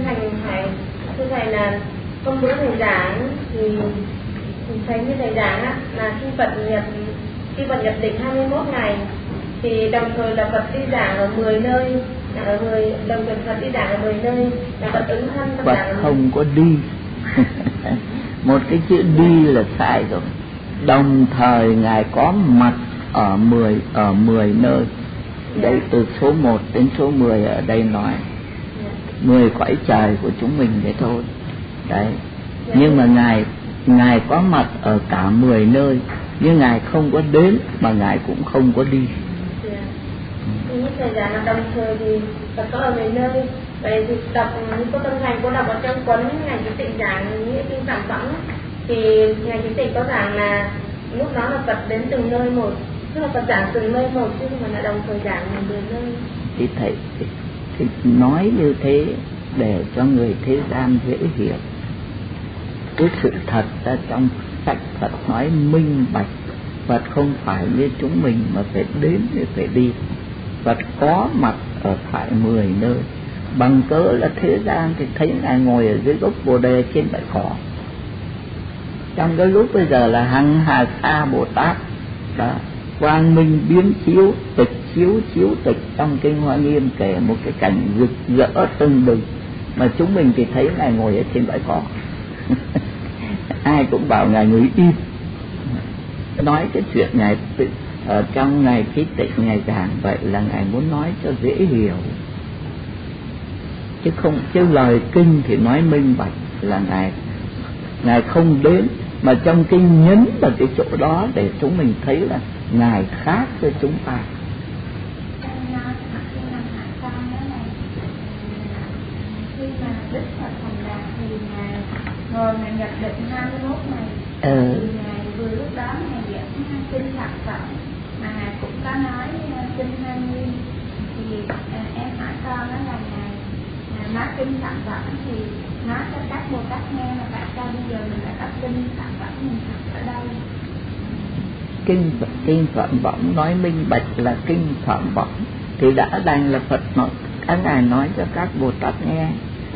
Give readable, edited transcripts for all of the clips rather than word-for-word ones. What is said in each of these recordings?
thưa thầy là hôm bữa thầy giảng thì thầy như thầy giảng á, là khi Phật nhập định 21 ngày thì đồng thời là Phật đi giảng ở 10 nơi, đồng thời Phật đi giảng ở 10 nơi, là Phật ứng thân Phật không có đi. Một cái chữ đi là sai rồi. Đồng thời Ngài có mặt ở 10 nơi. Đấy, từ số 1 đến số 10 ở đây nói 10 cõi trời của chúng mình thế thôi. Đấy. Nhưng mà Ngài có mặt ở cả 10 nơi, nhưng Ngài không có đến mà Ngài cũng không có đi. Như thầy giảng là đồng thời thì Phật có ở 10 nơi. Vậy thì đọc như cô Tâm Thành cô đọc ở trong cuốn Ngài Chí Tịnh giảng nghĩa kinh Phạm Võng thì Ngài Chí Tịnh có giảng là lúc đó là Phật đến từng nơi một, tức là Phật giảng từng nơi một chứ không phải là đồng thời giảng 10 nơi. Thì thầy thì nói như thế để cho người thế gian dễ hiểu. Cái sự thật ra trong sách Phật nói minh bạch. Phật không phải như chúng mình mà phải đến để phải đi. Phật có mặt ở tại 10 nơi. Bằng cớ là thế gian thì thấy Ngài ngồi ở dưới gốc Bồ Đề trên bãi cỏ. Trong cái lúc bây giờ là Hằng Hà Sa Bồ Tát đó, quang minh biến chiếu tịch trong kinh Hoa Nghiêm kể một cái cảnh rực rỡ tưng bừng, mà chúng mình thì thấy Ngài ngồi ở trên bãi cỏ. Ai cũng bảo Ngài ngồi im. Nói cái chuyện Ngài ở trong Ngài Chí Tịnh Ngài giảng vậy là Ngài muốn nói cho dễ hiểu, chứ lời kinh thì nói minh bạch là Ngài không đến, mà trong kinh nhấn vào cái chỗ đó để chúng mình thấy là Ngài khác với chúng ta. Khi mà Đức Phật Thành Đạt thì Ngài nhập định 21 ngày, thì Ngài vừa lúc đó Ngài giảng kinh Phật Phật, mà Ngài cũng có nói kinh Hoa Nghiêm. Thì em hỏi con đó là Ngài nói kinh Phật Phật thì nói cho các Bồ Tát nghe, mà tại sao bây giờ mình lại đọc kinh Phật Phật mình học ở đây? Kinh Phạm Võng nói minh bạch là kinh Phạm Võng thì đã đành là Phật nói, các Ngài nói cho các Bồ Tát nghe,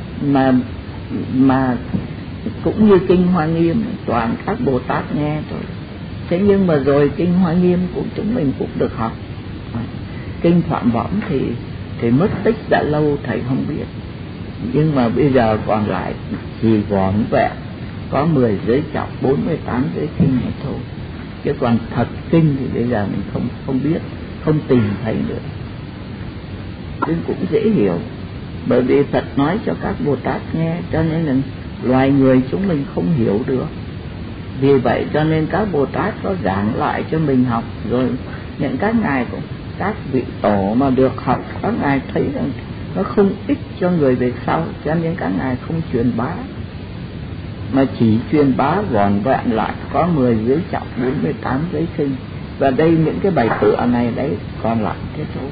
mà cũng như kinh Hoa Nghiêm toàn các Bồ Tát nghe thôi. Thế nhưng mà rồi kinh Hoa Nghiêm của chúng mình cũng được học. Kinh Phạm Võng thì mất tích đã lâu thầy không biết, nhưng mà bây giờ còn lại chỉ vỏn vẹn có 10 giới trọng, 48 giới kinh mà thôi. Chứ còn thật kinh thì bây giờ mình không biết, không tìm thấy được. Nhưng cũng dễ hiểu, bởi vì Phật nói cho các Bồ Tát nghe, cho nên là loài người chúng mình không hiểu được. Vì vậy cho nên các Bồ Tát có giảng lại cho mình học, rồi những các ngài cũng, các vị tổ mà được học, các ngài thấy rằng nó không ích cho người về sau, cho nên các ngài không truyền bá, mà chỉ truyền bá vỏn vẹn lại có 10 giới trọng, 48 giới kinh, và đây những cái bài tựa này đấy còn lại thế thôi.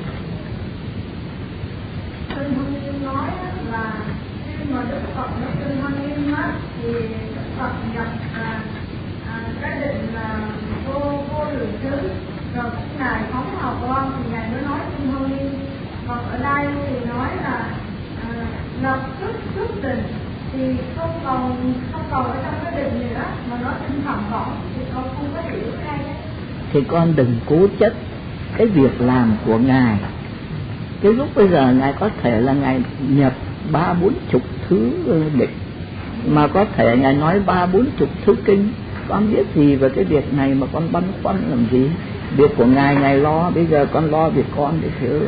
Kinh Hoa Nghiêm nói là khi mà Đức Phật nói kinh Hoa Nghiêm á, thì Phật nhập cái định là vô lượng thứ, rồi ngài phóng hào quang thì ngài mới nói kinh Hoa Nghiêm. Còn ở đây thì nói là lập tức xuất định, thì không còn ở trong cái định nữa, mà nó kinh Phạm Võng thì con không có hiểu cái đây. Thì con đừng cố chấp cái việc làm của ngài. Cái lúc bây giờ ngài có thể là ngài nhập 30-40 thứ định, mà có thể ngài nói 30-40 thứ kinh. Con biết gì về cái việc này mà con băn khoăn làm gì? Việc của ngài lo, bây giờ con lo việc con để thứ.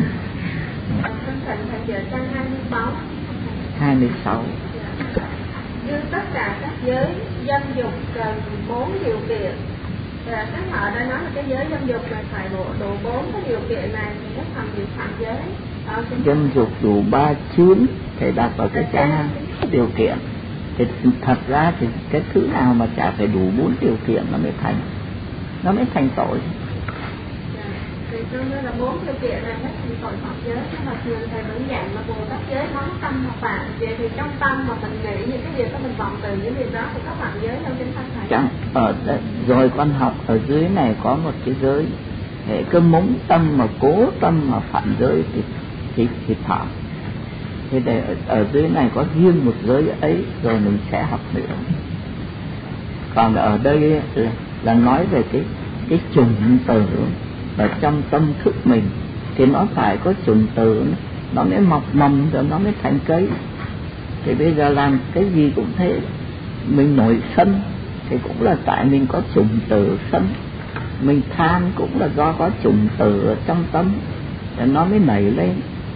26. Như tất cả các giới dâm dục cần 4 điều kiện. Các họ đã nói là cái giới dâm dục là phải đủ 4 cái điều kiện này thì mới thành điều phạm giới. Dâm dục đủ 3 chướng thì đặt vào cái trang điều kiện. Thì thật ra thì cái thứ nào mà chả phải đủ 4 điều kiện nó mới thành tội. Thì nó là 4 điều kiện này mới thành tội phạm giới. Nhưng mà thường thầy vẫn dạy mà Bồ Tát giới nói tâm hoặc phạm. Vậy thì trong tâm mà mình nghĩ những cái việc đó, mình vọng từ những việc đó thì có phạm giới đâu chính xác thầy? Chẳng, rồi con học ở dưới này có một cái giới, hệ cứ mống tâm mà cố tâm mà phạm giới thì phạm. Thế để ở dưới này có riêng một giới ấy rồi mình sẽ học nữa. Còn ở đây là nói về cái chủng tử ở trong tâm thức mình, thì nó phải có chủng tử, nó mới mọc mầm rồi nó mới thành cây. Thì bây giờ làm cái gì cũng thế, mình nổi sân thì cũng là tại mình có chủng tử sân, mình than cũng là do có chủng tử ở trong tâm để nó mới nảy lên.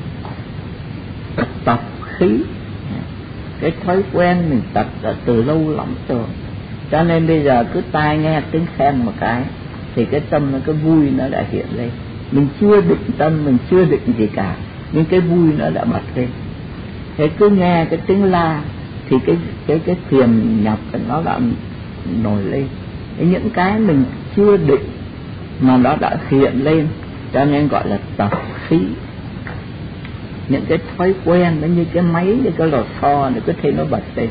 Tập khí, cái thói quen mình tập đã từ lâu lắm rồi, cho nên bây giờ cứ tai nghe tiếng khen một cái thì cái tâm nó, cái vui nó đã hiện lên. Mình chưa định tâm, mình chưa định gì cả, nhưng cái vui nó đã bật lên. Thế cứ nghe cái tiếng la thì cái phiền nhập nó đã nổi lên. Những cái mình chưa định mà nó đã hiện lên, cho nên gọi là tập khí. Những cái thói quen nó như cái máy, như cái lò xo này, cứ thấy nó bật lên.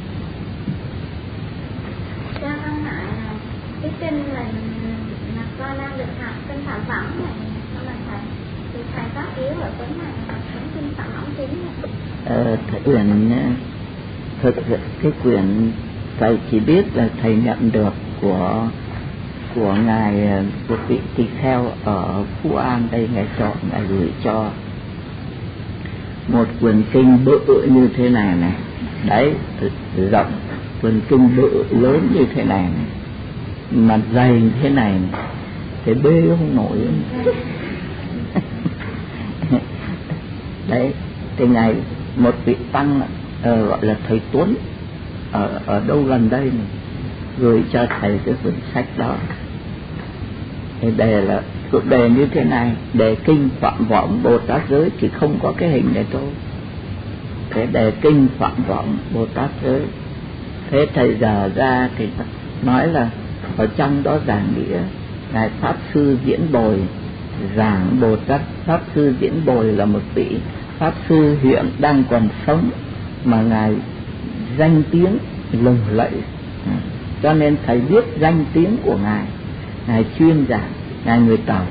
Cho con hỏi là cái kinh mình là con đang được học kinh Phạm Võng này, con là thầy, thì thầy có yếu ở cái này là cái kinh Phạm Võng chính này. Thực cái quyển thầy chỉ biết là thầy nhận được của ngài, của vị tỳ kheo ở Phú An đây, ngài chọn, ngài gửi cho một quyển kinh bự như thế này này, đấy, rộng, quyển kinh bự lớn như thế này này, mà dày như thế này, này thì bê không nổi. Đấy, thì ngài một vị tăng gọi là thầy Tuấn ở đâu gần đây này, gửi cho thầy cái quyển sách đó. Thì đề như thế này, đề kinh Phạm Võng Bồ Tát giới, thì không có cái hình này thôi. Thế đề kinh Phạm Võng Bồ Tát giới. Thế thầy giờ ra thì nói là ở trong đó giảng nghĩa, ngài Pháp Sư Diễn Bồi giảng Bồ Tát. Pháp Sư Diễn Bồi là một vị Pháp Sư hiện đang còn sống, mà ngài danh tiếng lừng lẫy, cho nên thầy biết danh tiếng của ngài. Ngài chuyên giảng, ngài người Tàu.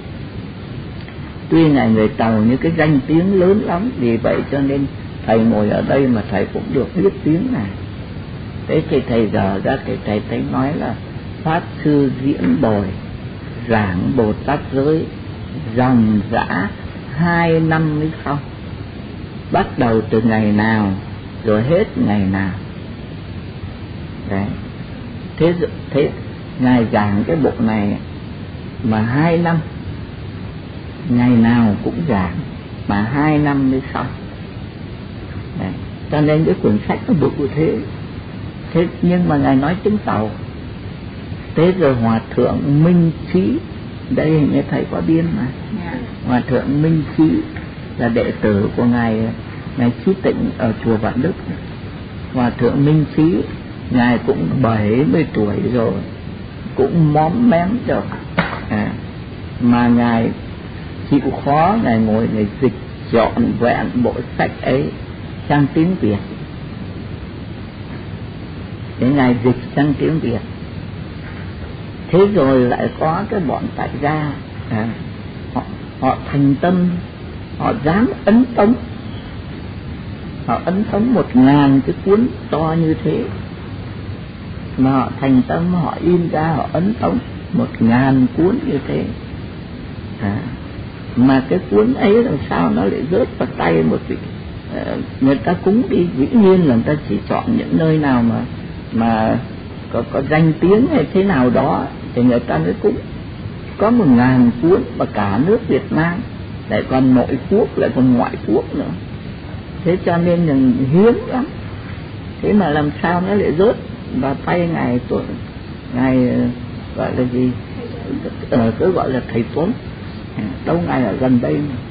Tuy ngài người Tàu nhưng cái danh tiếng lớn lắm, vì vậy cho nên thầy ngồi ở đây mà thầy cũng được biết tiếng này. Thế thì thầy giờ ra thì thầy thấy nói là Pháp Sư Diễn Bồi giảng Bồ Tát giới dòng dã 2 năm mới xong, bắt đầu từ ngày nào rồi hết ngày nào. Đấy. Thế ngài giảng cái bộ này mà 2 năm, ngày nào cũng giảng mà 2 năm mới xong. Đấy. Cho nên cái quyển sách nó bự thế. Thế nhưng mà ngài nói tiếng Tàu. Thế rồi Hòa Thượng Minh Trí, đây nghe thầy có biên mà, Hòa Thượng Minh Trí là đệ tử của ngài Trí Tịnh ở chùa Vạn Đức. Hòa Thượng Minh Trí ngài cũng 70 tuổi rồi, cũng móm mém rồi, mà ngài chịu khó, ngài ngồi ngài dịch trọn vẹn bộ sách ấy sang tiếng Việt. Để ngài dịch sang tiếng Việt. Thế rồi lại có cái bọn tại gia, họ thành tâm, họ dám ấn tống. Họ ấn tống 1000 cái cuốn to như thế, mà họ thành tâm, họ in ra, họ ấn tống 1000 cuốn như thế. Mà cái cuốn ấy làm sao nó lại rớt vào tay một vị, người ta cúng đi, dĩ nhiên là người ta chỉ chọn những nơi nào mà có danh tiếng hay thế nào đó thì người ta mới cúng. Có 1000 cuốn mà cả nước Việt Nam, lại còn nội quốc, lại còn ngoại quốc nữa. Thế cho nên là hiếm lắm. Thế mà làm sao nó lại rớt vào tay ngài gọi là gì, cứ gọi là thầy Tuấn, đâu ngài ở gần đây mà.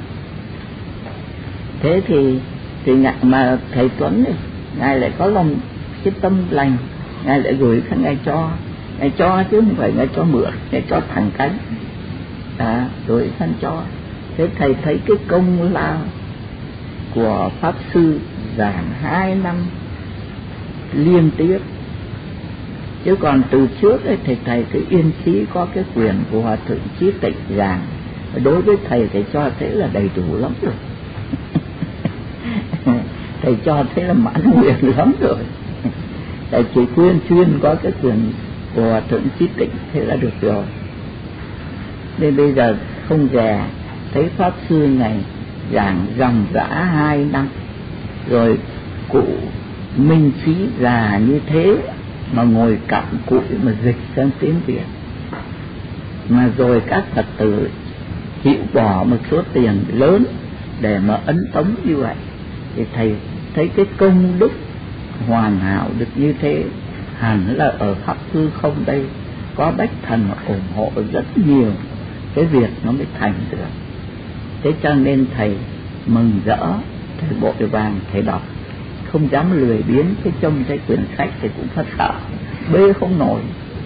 Thế thì mà thầy Tuấn này, ngài lại có lòng cái tâm lành, ngài lại gửi sang ngài cho chứ không phải ngài cho mượn, ngài cho thẳng cánh, rồi sang cho. Thế thầy thấy cái công lao của Pháp Sư giảng 2 năm liên tiếp. Chứ còn từ trước ấy, thì thầy cứ yên trí có cái quyền của Hòa Thượng Trí Tịnh giảng. Đối với thầy cho thế là đầy đủ lắm rồi. thầy cho thấy là mãn nguyện lắm rồi. Thầy chỉ khuyên chuyên có cái quyền của Hòa Thượng Chí Tịnh thế là được rồi. Nên bây giờ không dè, thấy Pháp Sư này giảng dòng dã 2 năm, rồi cụ Minh Trí già như thế mà ngồi cặm cụi mà dịch sang tiếng Việt, mà rồi các Phật tử chịu bỏ một số tiền lớn để mà ấn tống như vậy, thì thầy thấy cái công đức hoàn hảo được như thế, hẳn là ở khắp hư không đây có bách thần ủng hộ rất nhiều, cái việc nó mới thành được. Thế cho nên thầy mừng rỡ, thầy vội vàng thầy đọc, không dám lười biếng. Cái trông thấy quyển sách thì cũng phát sợ, bê không nổi.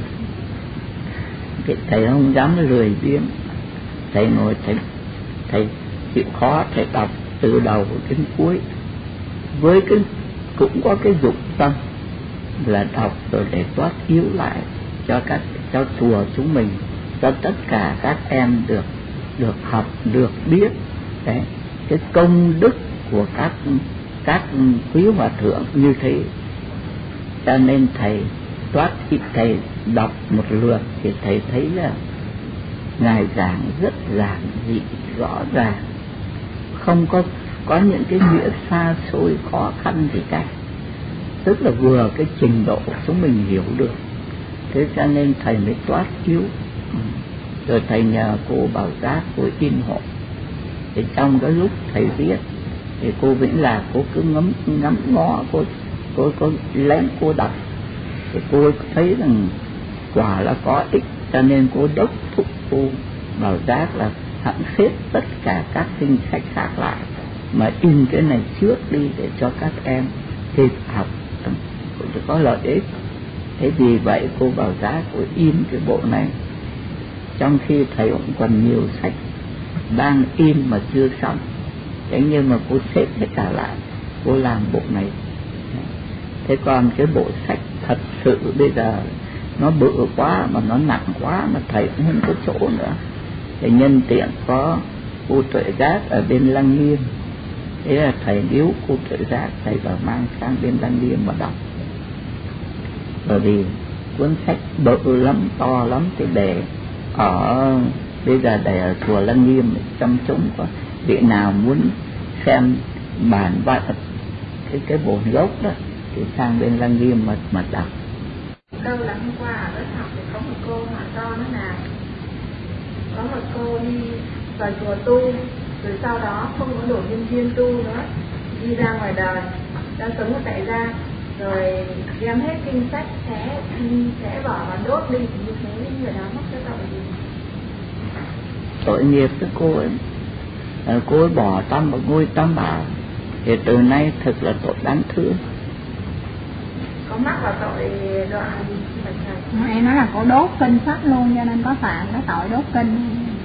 Thầy không dám lười biếng, thầy ngồi thầy chịu khó, thầy đọc từ đầu đến cuối, với cái cũng có cái dụng tâm là đọc rồi để toát yếu lại cho chùa chúng mình, cho tất cả các em được học, được biết đấy, cái công đức của các quý hòa thượng như thế. Cho nên thầy thầy đọc một lượt thì thầy thấy là ngài giảng rất giản dị, rõ ràng, không có những cái nghĩa xa xôi khó khăn gì cả, tức là vừa cái trình độ chúng mình hiểu được. Thế cho nên thầy mới toát yếu. Rồi thầy nhờ cô Bảo Giác, cô in hộ, thì trong cái lúc thầy viết thì cô Vĩnh Lạc cô cứ ngắm ngó, cô lén cô đọc, thì cô thấy rằng quả là có ích, cho nên cô đốc thúc cô Bảo Giác là hẵng xếp tất cả các kinh sách khác lại mà in cái này trước đi để cho các em kịp học cũng có lợi ích. Thế vì vậy cô Bảo Giác cô in cái bộ này, trong khi thầy cũng còn nhiều sách đang in mà chưa xong. Thế nhưng mà cô xếp hết cả lại, cô làm bộ này. Thế còn cái bộ sách thật sự bây giờ nó bự quá mà nó nặng quá mà thầy cũng không có chỗ nữa. Thì nhân tiện có cô Tuệ Giác ở bên Lăng Nghiêm, thế là thầy biếu cô Tuệ Giác, thầy vào mang sang bên Lăng Nghiêm mà đọc. Bởi vì cuốn sách bự lắm, to lắm, thì để ở bây giờ để ở chùa Lăng Nghiêm trong chúng có vị nào muốn xem bản văn cái bổn gốc đó thì sang bên Lăng Nghiêm mà đọc. Đâu là hôm qua ở lớp học thì có một cô hỏi to nó là có một cô đi vào chùa tu, rồi sau đó không có đủ nhân viên tu nữa, đi ra ngoài đời, đang sống ở tại gia, rồi đem hết kinh sách sẽ bỏ và đốt đi, thì như thế người đó mắc cái tội gì? Tội nghiệp cái cô ấy bỏ tâm vào ngôi Tam Bảo, thì từ nay thực là tội đáng thương. Có mắc vào tội đoạn gì? Em nói là cô đốt kinh sách luôn, cho nên có phạm cái tội đốt kinh.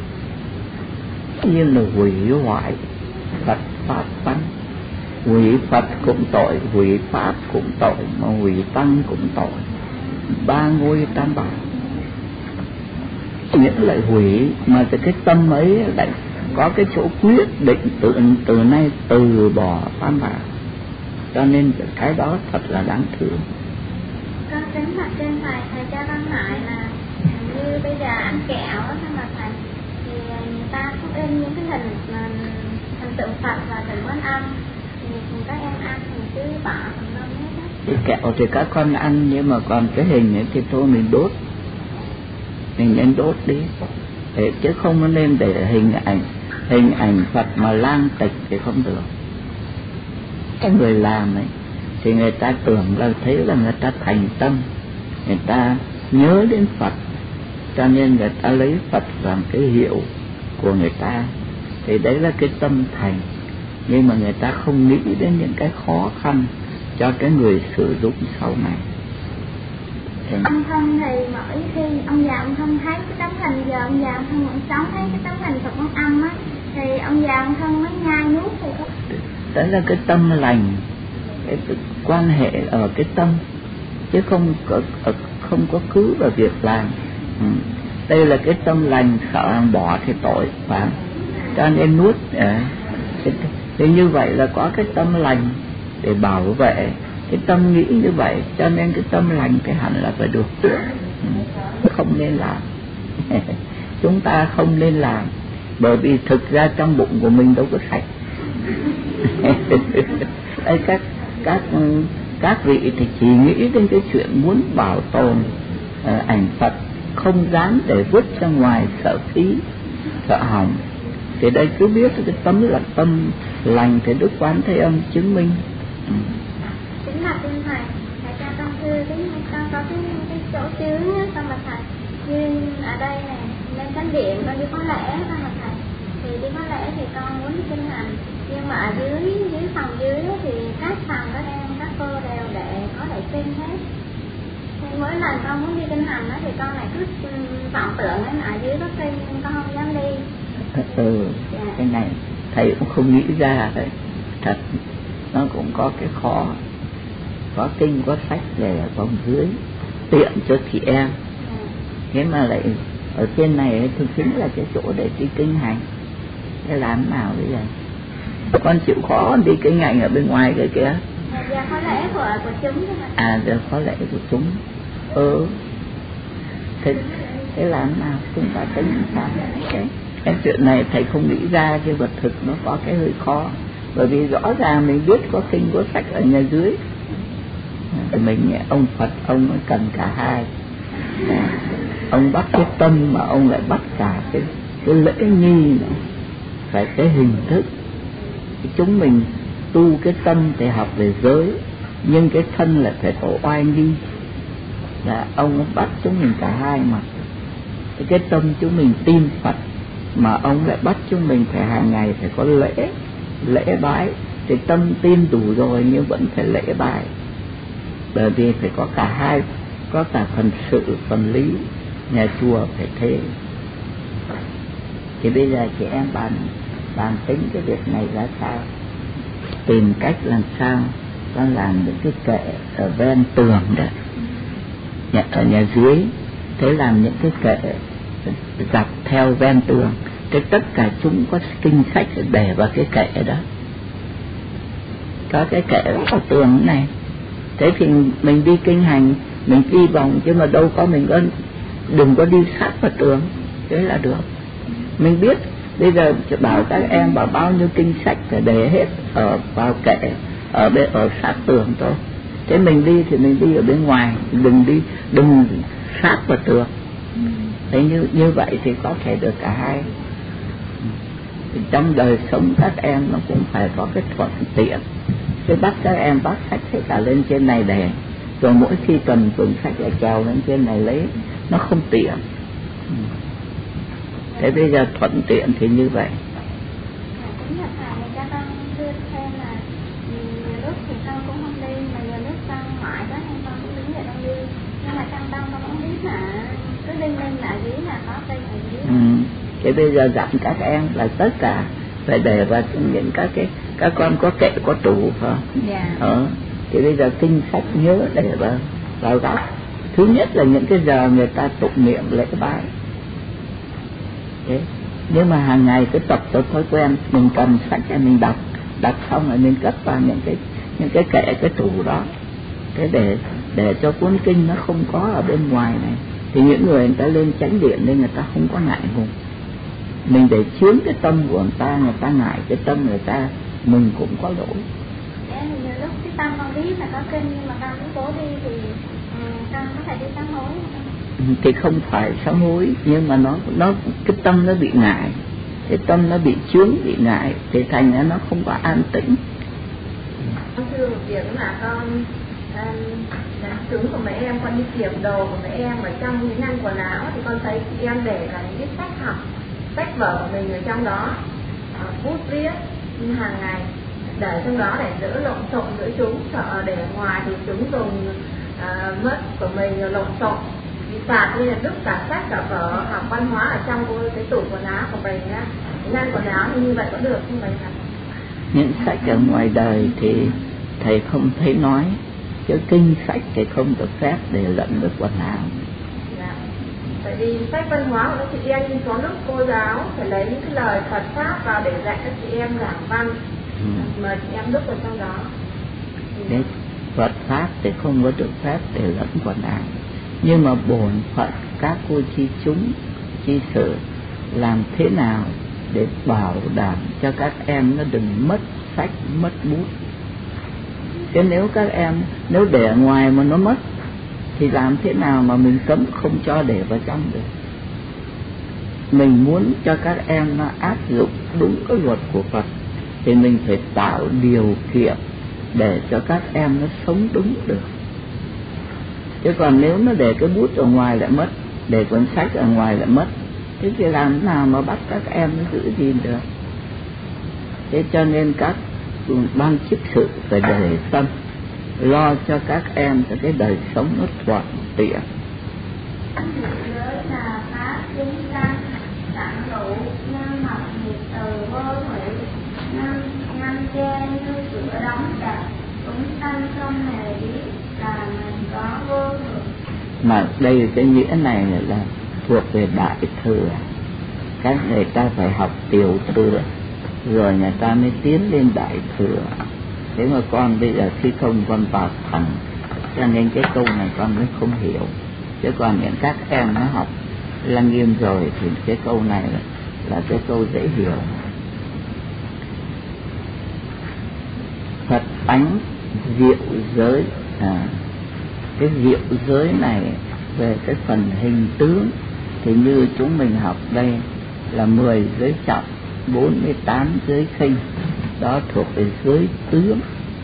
Như là hủy hoại Phật Pháp Tăng, hủy Phật cũng tội, hủy Pháp cũng tội, mà hủy Tăng cũng tội. 3 ngôi Tam Bảo nghĩa lại hủy, mà cái tâm ấy lại có cái chỗ quyết định từ nay từ bỏ Tam Bảo, cho nên cái đó thật là đáng thương. Con kính mặt trên thầy cho con hỏi là như bây giờ ăn kẹo á, mà thầy thì người ta không in những cái hình tượng Phật và tượng Quan Âm, thì các em ăn thì cứ bỏ phần đông hết á. Thì kẹo thì các con ăn, nhưng mà còn cái hình ấy thì thôi mình đốt, mình nên đốt đi, chứ không nên để hình ảnh Phật mà lang tịch thì không được. Cái người làm ấy thì người ta tưởng là thấy là người ta thành tâm, người ta nhớ đến Phật, cho nên người ta lấy Phật làm cái hiệu của người ta, thì đấy là cái tâm thành. Nhưng mà người ta không nghĩ đến những cái khó khăn cho cái người sử dụng sau này. Ông Thân thì mỗi khi ông già ông Thân thấy cái tấm hình, giờ ông già ông Thân vẫn sống, thấy cái tấm hình Phật Quan Âm á, thì ông già ông Thân mới nhai nuốt thì có. Đấy là cái tâm lành, cái quan hệ ở cái tâm, chứ không có cứ vào việc làm. Đây là cái tâm lành, sợ bỏ thì tội, phải cho nên nuốt. Thì như vậy là có cái tâm lành, để bảo vệ cái tâm nghĩ như vậy, cho nên cái tâm lành thì hẳn là phải được dưỡng. Không nên làm. Chúng ta không nên làm, bởi vì thực ra trong bụng của mình đâu có sạch. Các vị thì chỉ nghĩ đến cái chuyện muốn bảo tồn ảnh Phật, không dám để vứt ra ngoài sợ phí, sợ hỏng. Thì đây cứ biết cái tấm là tâm lành thì Đức Quán Thế Âm chứng minh. Chính là thưa thầy, thầy cho con thưa con có cái chỗ chứa con mà thầy, như ở đây này lên chánh điện con đi có lễ con mà thầy, thì đi có lễ thì con muốn đi kinh hành, nhưng mà ở dưới phòng dưới thì các phòng các cô đều để có thể kinh hết. Thì mỗi lần con muốn đi kinh hành đó thì con lại cứ vọng tưởng ở dưới có kinh, con không dám đi. Cái này thầy cũng không nghĩ ra đấy, thật nó cũng có cái khó, có kinh có sách để ở phòng dưới tiện cho chị em. Thế mà lại ở trên này thì chính là cái chỗ để đi kinh hành, thế làm nào bây giờ? Con chịu khó đi kinh hành ở bên ngoài cái kìa. Dạ khó lễ của chúng. Giờ khó lễ của chúng. Thế làm nào? Chúng ta tính sao? Cái chuyện này thầy không nghĩ ra, cái vật thực nó có cái hơi khó, bởi vì rõ ràng mình biết có kinh có sách ở nhà dưới. Mình ông Phật ông cần cả hai. Ông bắt cái tâm mà ông lại bắt cả cái lễ nghi này, phải cái hình thức. Chúng mình tu cái tâm thì học về giới, nhưng cái thân là phải tổ oai nghi. Là ông bắt chúng mình cả hai mà. Cái tâm chúng mình tin Phật, mà ông lại bắt chúng mình phải hàng ngày phải có lễ bái. Thì tâm tin đủ rồi nhưng vẫn phải lễ bái, bởi vì phải có cả hai, có cả phần sự phần lý. Nhà chùa phải thế. Thì bây giờ chị em bàn tính cái việc này ra sao, tìm cách làm sao con làm những cái kệ ở ven tường đó, ở nhà dưới. Thế làm những cái kệ dọc theo ven tường, cái tất cả chúng có kinh sách để vào cái kệ đó. Có cái kệ ở tường này. Thế thì mình đi kinh hành mình đi vòng, chứ mà đâu có mình có đừng có đi sát vào tường, thế là được. Mình biết bây giờ bảo các em bảo bao nhiêu kinh sách phải để hết ở vào kệ, ở sát tường thôi. Thế mình đi thì mình đi ở bên ngoài, đừng sát vào tường. Thế như vậy thì có thể được cả hai. Thì trong đời sống các em nó cũng phải có cái thuận tiện. Chứ bắt các em bắt sách hết cả lên trên này để, rồi mỗi khi cần dùng sách lại trèo lên trên này lấy, nó không tiện. Thế bây giờ thuận tiện thì như vậy. Chính là thầy cho con thưa thêm là nhiều lúc thì con cũng không đi, mà nhiều lúc con ngoại đó nên con cũng đứng dậy con đi. Nhưng mà trong tâm con không biết là cứ đi lên ở dưới là có cây ở dưới. Thế bây giờ dặn các em là tất cả phải để vào những các con có kệ có tủ phải không? Dạ. Thì bây giờ kinh sách nhớ để vào góc. Thứ nhất là những cái giờ người ta tụng niệm lễ bái. Thế. Nhưng mà hàng ngày cứ tập cho thói quen, mình cầm sách để mình đọc xong rồi mình cất vào những cái kệ cái tủ đó. Thế để cho cuốn kinh nó không có ở bên ngoài này, thì những người ta lên chánh điện nên người ta không có ngại ngùng. Mình để chướng cái tâm của người ta ngại cái tâm người ta, mình cũng có lỗi. Nhiều lúc cái tâm con biết là có kinh nhưng mà con muốn cố đi thì con có thể đi sám hối. Thì không phải sám hối, nhưng mà nó cái tâm nó bị ngại, cái tâm nó bị chướng bị ngại, thì thành ra nó không có an tĩnh. Con thưa một việc là con trứng của mấy em, con đi kiểm đồ của mấy em ở trong những ngăn quần áo thì con thấy chị em để cả những cái sách học, sách vở của mình ở trong đó, bút viết hàng ngày để trong đó để đỡ lộn xộn giữa chúng, sợ để ngoài thì chúng dùng mất của mình lộn xộn bị phạt, nên là đứt cả sách cả vở học văn hóa ở trong cái tủ quần áo của mình á, ngăn quần áo như vậy có được không vậy hả? Những sách ở ngoài đời thì thầy không thấy nói, chứ kinh sách thì không được phép để lẫn với quần áo. Dạ. Tại vì sách văn hóa của các chị em có lúc cô giáo phải lấy những cái lời Phật pháp vào để dạy các chị em giảng văn, mà chị em đúc vào trong đó. Đấy, Phật Pháp thì không có được phép để lẫn quần áo. Nhưng mà bổn phận các cô chi chúng chi sự làm thế nào để bảo đảm cho các em nó đừng mất sách, mất bút. Thế nếu các em nếu để ở ngoài mà nó mất thì làm thế nào mà mình cấm không cho để vào trong được? Mình muốn cho các em nó áp dụng đúng cái luật của Phật thì mình phải tạo điều kiện để cho các em nó sống đúng được. Chứ còn nếu nó để cái bút ở ngoài lại mất, để cuốn sách ở ngoài lại mất, thế thì làm thế nào mà bắt các em nó giữ gìn được? Thế cho nên các ban chức sự phải để tâm lo cho các em cho cái đời sống nó thuận tiện. Giới là pháp chúng sanh, tặng đủ, nhân học nhiệt từ vô thủy, năm che như sữa đóng chặt, chúng sanh không hề biết là mình có vô thượng. Mà đây cái nghĩa này là thuộc về Đại Thừa. Các người ta phải học Tiểu Thừa rồi người ta mới tiến lên Đại Thừa. Thế mà con bây giờ khi không con vào thẳng, cho nên cái câu này con mới không hiểu. Chứ còn những các em nó học Lăng Nghiêm rồi thì cái câu này là cái câu dễ hiểu. Phật tánh diệu giới. Cái diệu giới này về cái phần hình tướng thì như chúng mình học đây là 10 giới trọng, 48 giới khinh, đó thuộc về giới tướng.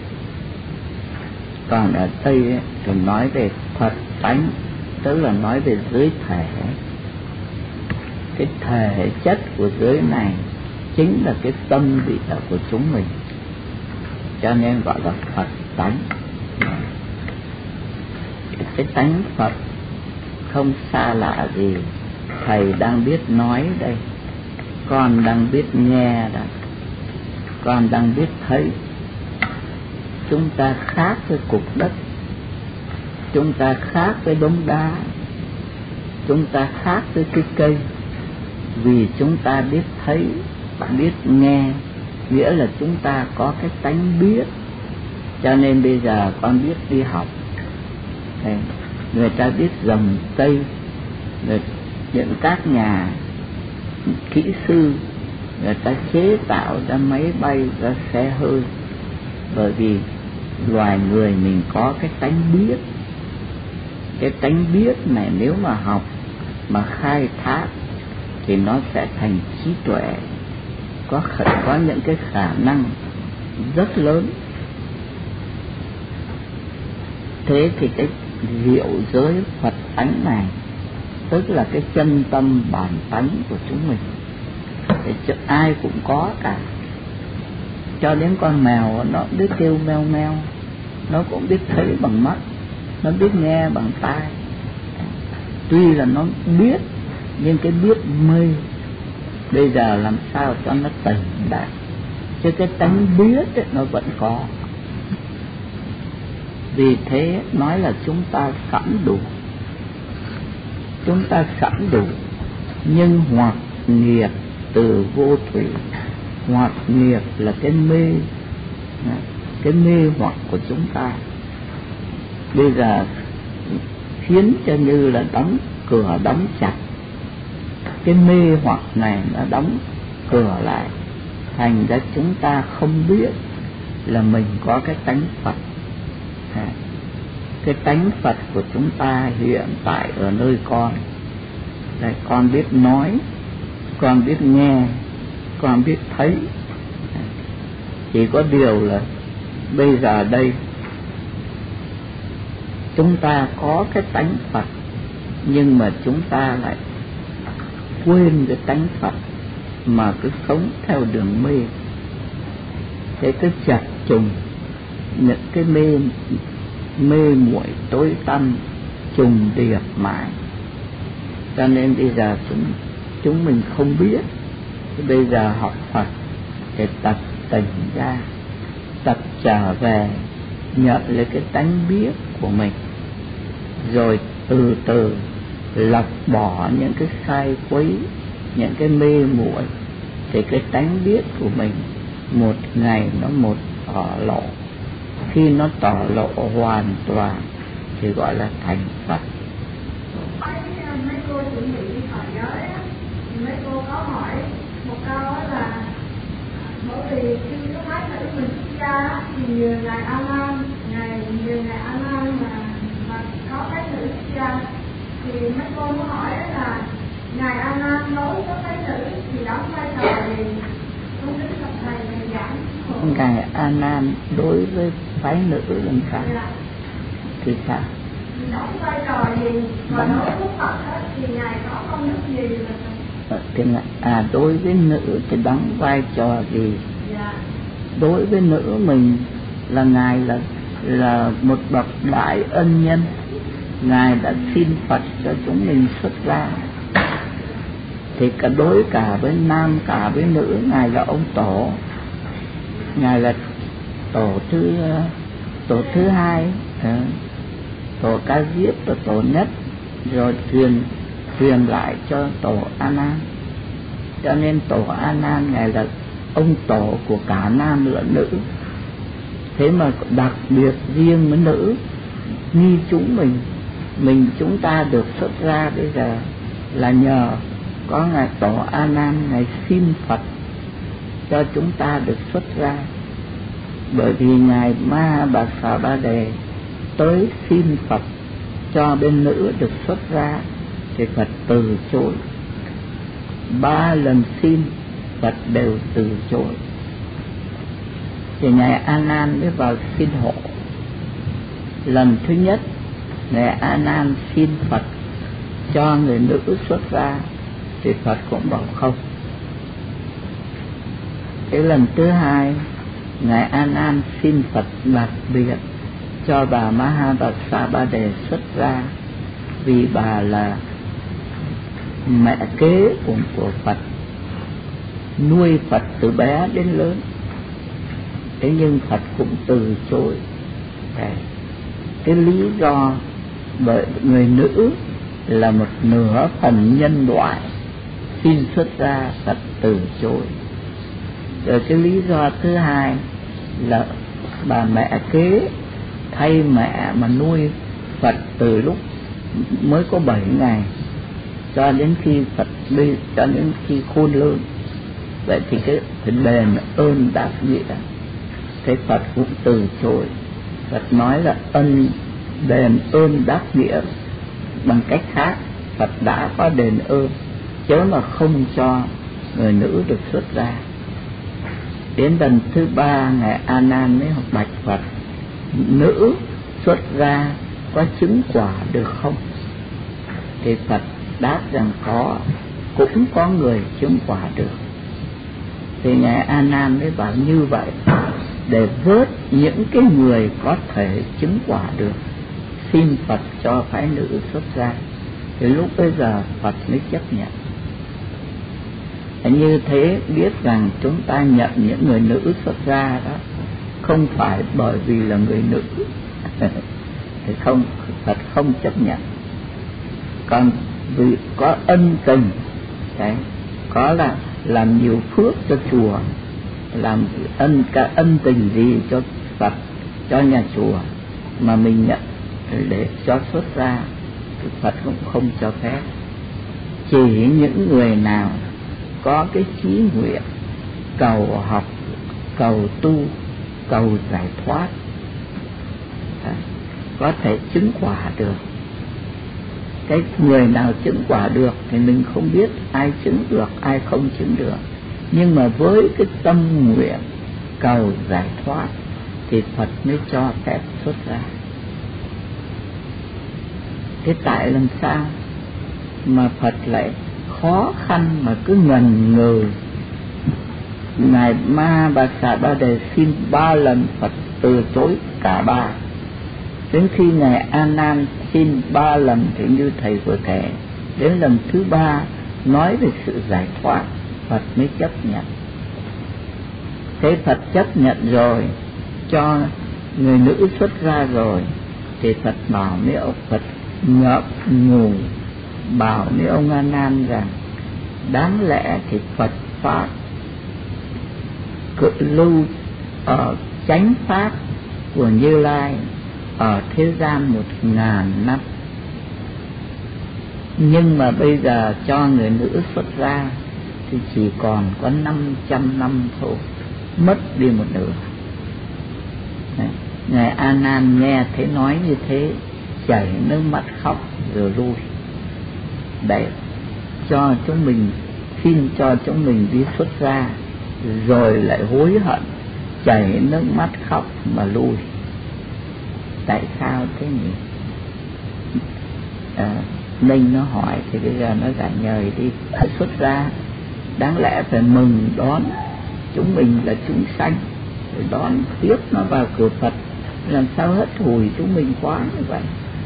Còn ở đây thì nói về Phật tánh, tức là nói về giới thể. Cái thể chất của giới này chính là cái tâm địa của chúng mình, cho nên gọi là Phật tánh. Cái tánh Phật không xa lạ gì. Thầy đang biết nói đây, con đang biết nghe đây, con đang biết thấy. Chúng ta khác với cục đất, chúng ta khác với đống đá, chúng ta khác với cái cây. Vì chúng ta biết thấy, biết nghe, nghĩa là chúng ta có cái tánh biết. Cho nên bây giờ con biết đi học, người ta biết dòng cây, những các nhà kỹ sư người ta chế tạo ra máy bay, ra xe hơi, bởi vì loài người mình có cái tánh biết. Cái tánh biết này nếu mà học mà khai thác thì nó sẽ thành trí tuệ, có những cái khả năng rất lớn. Thế thì cái diệu giới Phật tánh này tức là cái chân tâm bản tánh của chúng mình, thì ai cũng có cả. Cho đến con mèo nó biết kêu meo meo, nó cũng biết thấy bằng mắt, nó biết nghe bằng tai. Tuy là nó biết nhưng cái biết mê. Bây giờ làm sao cho nó tỉnh đạt, chứ cái tánh biết ấy, nó vẫn có. Vì thế nói là chúng ta sẵn đủ. Chúng ta sẵn đủ, nhưng hoặc nghiệp từ vô thủy. Hoặc nghiệp là cái mê hoặc của chúng ta. Bây giờ khiến cho như là đóng cửa đóng chặt. Cái mê hoặc này nó đóng cửa lại, thành ra chúng ta không biết là mình có cái tánh Phật. Cái tánh Phật của chúng ta hiện tại ở nơi con. Đây, con biết nói, con biết nghe, con biết thấy. Chỉ có điều là bây giờ đây chúng ta có cái tánh Phật, nhưng mà chúng ta lại quên cái tánh Phật mà cứ sống theo đường mê. Thế cứ chập trùng những cái mê muội tối tăm trùng điệp mãi. Cho nên bây giờ chúng mình không biết. Bây giờ học Phật để tập tỉnh ra, tập trở về, nhận lấy cái tánh biết của mình, rồi từ từ lọc bỏ những cái sai quấy, những cái mê muội, thì cái tánh biết của mình một ngày nó một lộ. khi nó tỏ lộ hoàn toàn thì gọi là thành Phật. Mấy cô chuẩn bị thọ giới á, thì mấy cô có hỏi một câu là bởi vì khi có mấy nữ mình xuất gia thì ngài A Nan, ngài A Nan mà có cái nữ xuất gia thì mấy cô có hỏi là ngài A Nan đối với cái nữ thì đóng vai trò gì? Không biết gặp thầy này giảng. Ngài A Nan đối với phái nữ làm sao? Thì sao? Đóng vai trò gì? Và đối với Phật thì ngài có công đức gì là đối với nữ thì đóng vai trò gì? Dạ. Đối với nữ mình là ngài là một bậc đại ân nhân, ngài đã xin Phật cho chúng mình xuất gia. Thì đối cả với nam cả với nữ, ngài là ông tổ, ngài là tổ thứ hai, tổ Ca Diếp là tổ nhất, rồi truyền lại cho tổ A Nan. Cho nên tổ A Nan ngài là ông tổ của cả nam lẫn nữ. Thế mà đặc biệt riêng với nữ, như chúng ta được xuất ra bây giờ là nhờ có ngài tổ A Nan, ngài xin Phật cho chúng ta được xuất ra. Bởi vì ngài Ma Bà Xà Ba Đề tới xin Phật cho bên nữ được xuất ra thì Phật từ chối. 3 lần xin Phật đều từ chối. Thì ngài A Nan mới vào xin hộ. Lần thứ nhất ngài A Nan xin Phật cho người nữ xuất ra thì Phật cũng bảo không. Cái lần thứ hai ngài A Nan xin Phật đặc biệt cho bà Ma Bà Xà Ba Đề xuất ra, vì bà là mẹ kế của Phật, nuôi Phật từ bé đến lớn. Thế nhưng Phật cũng từ chối. Cái lý do bởi người nữ là một nửa phần nhân loại, xin xuất ra Phật từ chối. Rồi cái lý do thứ hai là bà mẹ kế thay mẹ mà nuôi Phật từ lúc mới có 7 ngày cho đến khi khôn lớn. Vậy thì cái đền ơn đáp nghĩa, thế Phật cũng từ chối. Phật nói là đền ơn đáp nghĩa, bằng cách khác Phật đã có đền ơn, chớ mà không cho người nữ được xuất ra. Đến lần thứ 3 ngài A Nan mới bạch Phật: nữ xuất ra có chứng quả được không? Thì Phật đáp rằng cũng có người chứng quả được. Thì ngài A Nan mới bảo như vậy để vớt những cái người có thể chứng quả được, xin Phật cho phái nữ xuất ra. Thì lúc bây giờ Phật mới chấp nhận. Như thế biết rằng chúng ta nhận những người nữ xuất ra đó không phải bởi vì là người nữ thì Phật không chấp nhận. Còn vì có ân tình, có là làm nhiều phước cho chùa, làm ân tình gì cho Phật, cho nhà chùa mà mình nhận để cho xuất ra thì Phật cũng không cho phép. Chỉ những người nào có cái chí nguyện cầu học, cầu tu, cầu giải thoát, có thể chứng quả được. Cái người nào chứng quả được thì mình không biết ai chứng được, ai không chứng được. Nhưng mà với cái tâm nguyện cầu giải thoát thì Phật mới cho phép xuất ra. Thế tại làm sao mà Phật lại khó khăn mà cứ ngần ngừ? Ngài Ma Bà Xà Ba Đề xin 3 lần Phật từ chối cả 3. Đến khi ngài A Nan xin 3 lần thì như thầy vừa kể, đến lần thứ 3 nói về sự giải thoát, Phật mới chấp nhận. Thế Phật chấp nhận rồi, cho người nữ xuất ra rồi, thì Phật bảo với ông, Phật ngậm ngùi bảo với ông A Nan rằng đáng lẽ thì Phật pháp cự lưu ở chánh pháp của Như Lai ở thế gian 1000 năm, nhưng mà bây giờ cho người nữ xuất gia thì chỉ còn có 500 năm thôi, mất đi một nửa. Đấy. Ngài A Nan nghe thấy nói như thế, chảy nước mắt khóc rồi lui. Để cho chúng mình, xin cho chúng mình đi xuất gia, rồi lại hối hận, chảy nước mắt khóc mà lui. Tại sao thế nhỉ? Ninh nó hỏi thì bây giờ nó trả lời đi. Xuất gia đáng lẽ phải mừng đón chúng mình là chúng sanh, rồi đón tiếp nó vào cửa Phật, làm sao hết hủi chúng mình quá như vậy?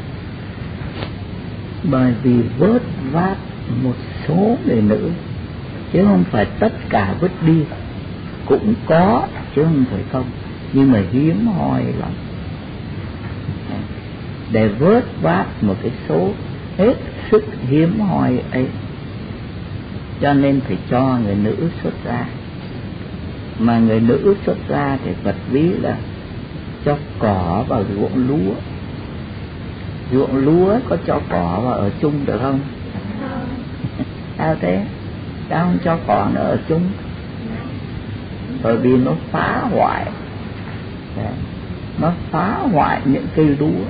Bởi vì vớt vát một số người nữ, chứ không phải tất cả vứt đi, cũng có chứ không phải không, nhưng mà hiếm hoi lắm. Để vớt vát một cái số hết sức hiếm hoi ấy, cho nên phải cho người nữ xuất gia. Mà người nữ xuất gia thì Phật ví là cho cỏ vào ruộng lúa. Ruộng lúa có cho cỏ vào ở chung được không? Sao thế? Sao không cho cỏ nó ở chung? Bởi vì nó phá hoại, nó phá hoại những cây lúa.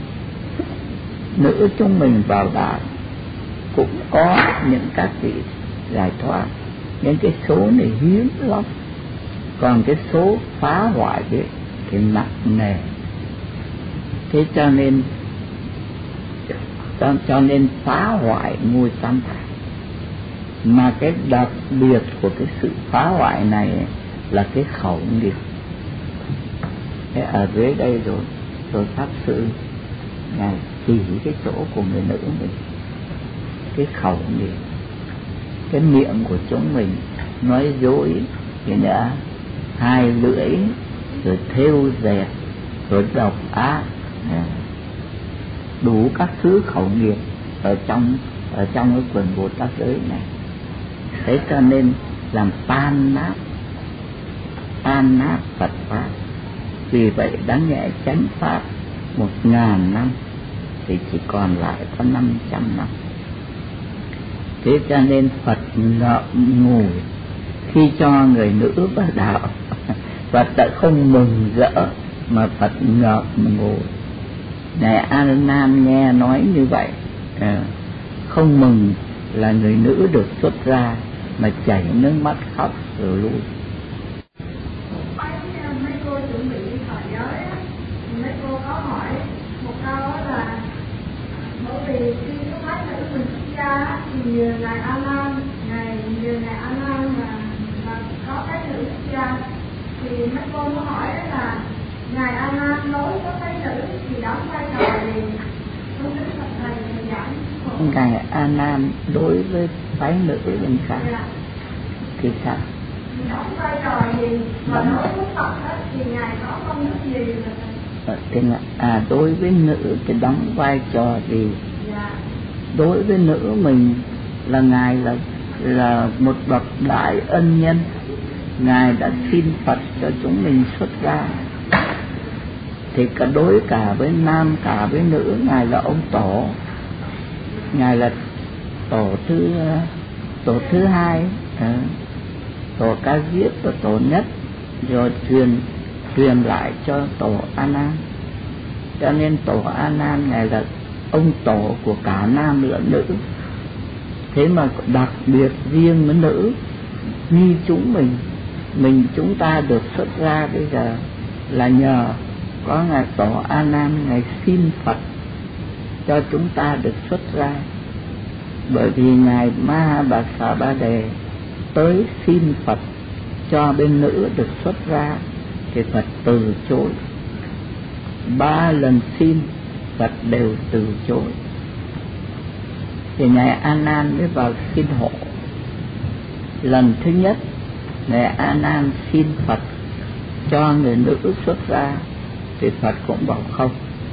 Nữ chúng mình vào đạo cũng có những các vị giải thoát, nhưng cái số này hiếm lắm. Còn cái số phá hoại đấy thì nặng nề. Thế cho nên phá hoại ngôi tam thải. Mà cái đặc biệt của cái sự phá hoại này là cái khẩu nghiệp. Thế ở dưới đây rồi Pháp Sư Ngài chỉ cái chỗ của người nữ mình, cái khẩu nghiệp, cái miệng của chúng mình nói dối, thì nữa hai lưỡi, rồi thêu dệt, rồi độc ác, đủ các thứ khẩu nghiệp ở trong cái quần Bồ Tát giới này. Thế cho nên làm tan nát Phật pháp. Vì vậy đáng nhẽ chánh pháp 1000 năm thì chỉ còn lại có 500 năm. Thế cho nên Phật ngậm ngùi khi cho người nữ vào đạo. Phật đã không mừng rỡ mà Phật ngậm ngùi. Này A Nan nghe nói như vậy, không mừng là người nữ được xuất gia, mà chảy nước mắt khóc rồi lui. Mấy cô chuẩn bị thời giới, mấy cô có hỏi một câu là bởi vì khi có mấy nữ mình xuất gia thì ngài A Nan mà có cái nữ xuất gia, thì mấy cô có hỏi là ngài A Nan đối với cái nữ thì đóng vai trò gì? Không biết Phật thầy giảng. Ngài A Nan đối với phái nữ làm sao? Thì sao? Đóng vai trò gì? Mà đối với Phật thì ngài có công đức gì? Đối với nữ thì đóng vai trò gì? Đối với nữ mình là ngài là một bậc đại ân nhân. Ngài đã xin Phật cho chúng mình xuất gia. Thì đối cả với nam cả với nữ, ngài là ông tổ. Ngài là tổ thứ hai, tổ Ca Diếp và tổ Nhất, rồi truyền lại cho tổ A Nan. Cho nên tổ A Nan ngài là ông tổ của cả nam lẫn nữ. Thế mà đặc biệt riêng với nữ như chúng ta được xuất gia bây giờ là nhờ có ngài tổ A Nan, ngài xin Phật cho chúng ta được xuất gia. Bởi vì ngài Mahābāsabādhe tới xin Phật cho bên nữ được xuất gia thì Phật từ chối. 3 lần xin Phật đều từ chối. Thì ngài A Nan mới vào xin hộ. Lần thứ nhất ngài A Nan xin Phật cho người nữ xuất gia thì Phật cũng bảo không.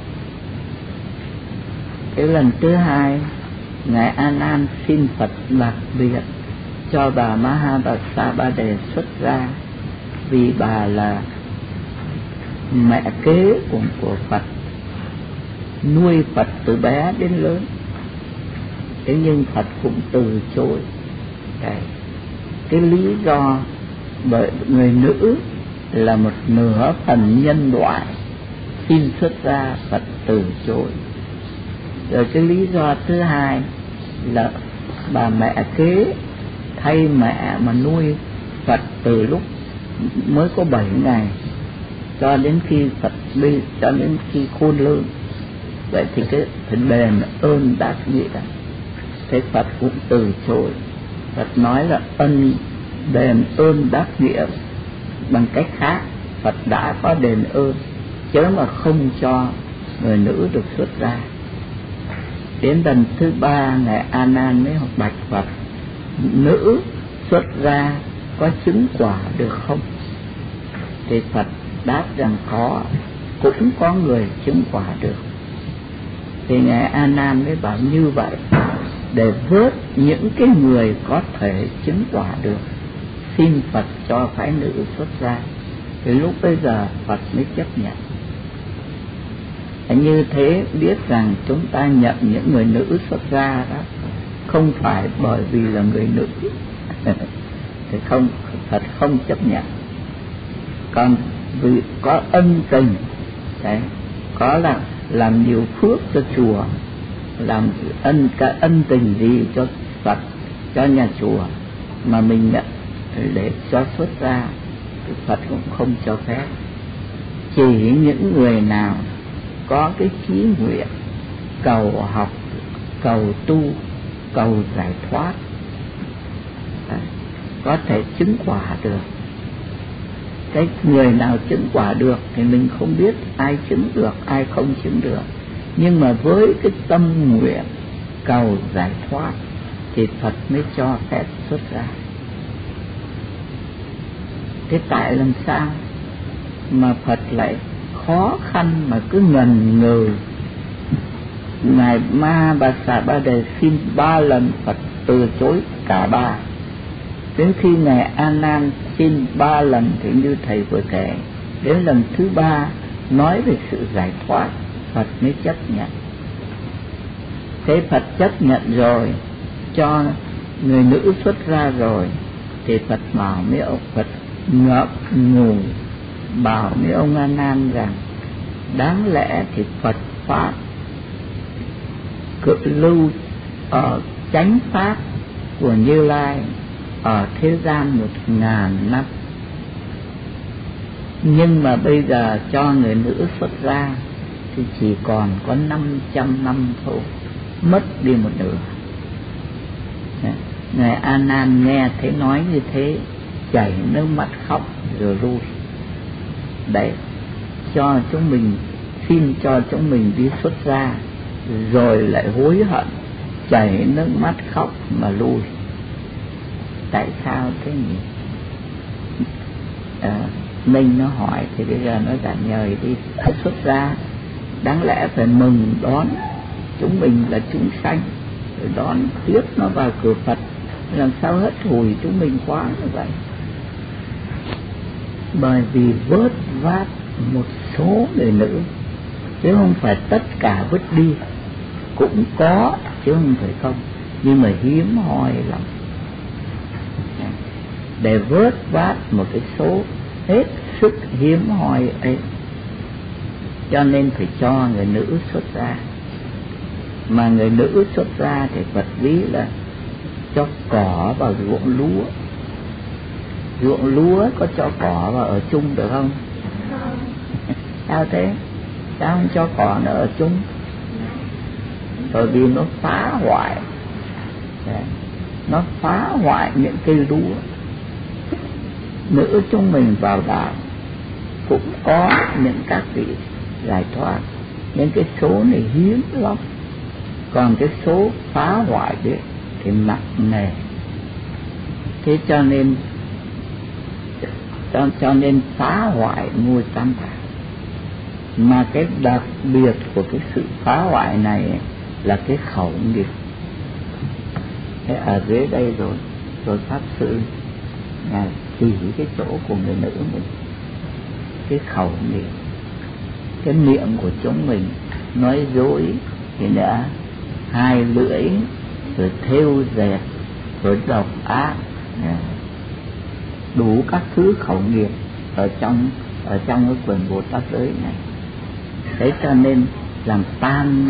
Cái lần thứ hai ngài A Nan xin Phật đặc biệt cho bà Mahābāsabādhe xuất gia, vì bà là mẹ kế của Phật, nuôi Phật từ bé đến lớn. Thế nhưng Phật cũng từ chối. Cái lý do bởi người nữ là một nửa phần nhân loại, xin xuất gia Phật từ chối. Rồi cái lý do thứ hai là bà mẹ kế thay mẹ mà nuôi Phật từ lúc mới có 7 ngày cho đến khi cho đến khi khôn lớn. Vậy thì cái phải đền ơn đáp nghĩa. Thế Phật cũng từ chối. Phật nói là đền ơn đáp nghĩa bằng cách khác. Phật đã có đền ơn, chớ mà không cho người nữ được xuất gia. Đến lần thứ 3, ngài A Nan mới bạch Phật: nữ xuất gia có chứng quả được không? Thì Phật đáp rằng có, cũng có người chứng quả được. Thì ngài A Nan mới bảo như vậy, để vớt những cái người có thể chứng quả được, xin Phật cho phái nữ xuất gia. Thì lúc bây giờ Phật mới chấp nhận. Như thế biết rằng chúng ta nhận những người nữ xuất gia đó không phải bởi vì là người nữ thì không, Phật không chấp nhận. Còn vì có ân tình đấy, có là làm nhiều phước cho chùa, làm ân tình gì cho Phật, cho nhà chùa mà mình nhận để cho xuất gia thì Phật cũng không cho phép. Chỉ những người nào có cái chí nguyện cầu học, cầu tu, cầu giải thoát, có thể chứng quả được. Cái người nào chứng quả được thì mình không biết ai chứng được, ai không chứng được. Nhưng mà với cái tâm nguyện cầu giải thoát thì Phật mới cho phép xuất gia. Thế tại làm sao mà Phật lại khó khăn mà cứ ngần ngừ? Ngài Ma Bà Xà Ba Đề xin 3 lần, Phật từ chối cả 3. Đến khi ngài A Nan xin 3 lần thì như thầy vừa kể, đến lần thứ 3 nói về sự giải thoát, Phật mới chấp nhận. Thế Phật chấp nhận rồi, cho người nữ xuất ra rồi, thì Phật bảo với ông, Phật ngậm ngùi bảo với ông A Nan rằng đáng lẽ thì Phật pháp cự lưu ở chánh pháp của Như Lai ở thế gian 1000 năm, nhưng mà bây giờ cho người nữ xuất gia thì chỉ còn có 500 năm thôi, mất đi một nửa. Ngài A Nan nghe thấy nói như thế, chảy nước mắt khóc rồi lui. Đấy, cho chúng mình, xin cho chúng mình đi xuất gia, rồi lại hối hận, chảy nước mắt khóc mà lui. Tại sao thế nhỉ? Minh nó hỏi thì bây giờ nó đã nhờ đi xuất gia, đáng lẽ phải mừng đón chúng mình là chúng sanh, rồi đón tiếp nó vào cửa Phật, làm sao hết hủi chúng mình quá như vậy? Bởi vì vớt vát một số người nữ, chứ không phải tất cả vứt đi, cũng có chứ không phải không, nhưng mà hiếm hoi lắm. Để vớt vát một cái số hết sức hiếm hoi ấy, cho nên phải cho người nữ xuất gia. Mà người nữ xuất gia thì Phật ví là cho cỏ vào ruộng lúa. Ruộng lúa có cho cỏ vào ở chung được không? Sao thế? Sao không cho cỏ nó ở chung? Bởi vì nó phá hoại, nó phá hoại những cây lúa. Nữ chúng mình vào đạo cũng có những các vị giải thoát, nhưng cái số này hiếm lắm. Còn cái số phá hoại đấy thì nặng nề. Thế cho nên phá hoại ngôi tam bảo. Mà cái đặc biệt của cái sự phá hoại này là cái khẩu nghiệp. Thế ở dưới đây rồi pháp sư chỉ cái chỗ của người nữ mình, cái khẩu nghiệp. cái miệng của chúng mình nói dối thì nữa, hai lưỡi, rồi thêu dệt, rồi độc ác, đủ các thứ khẩu nghiệp ở trong cái quyển Bồ Tát giới này. Thế cho nên làm tan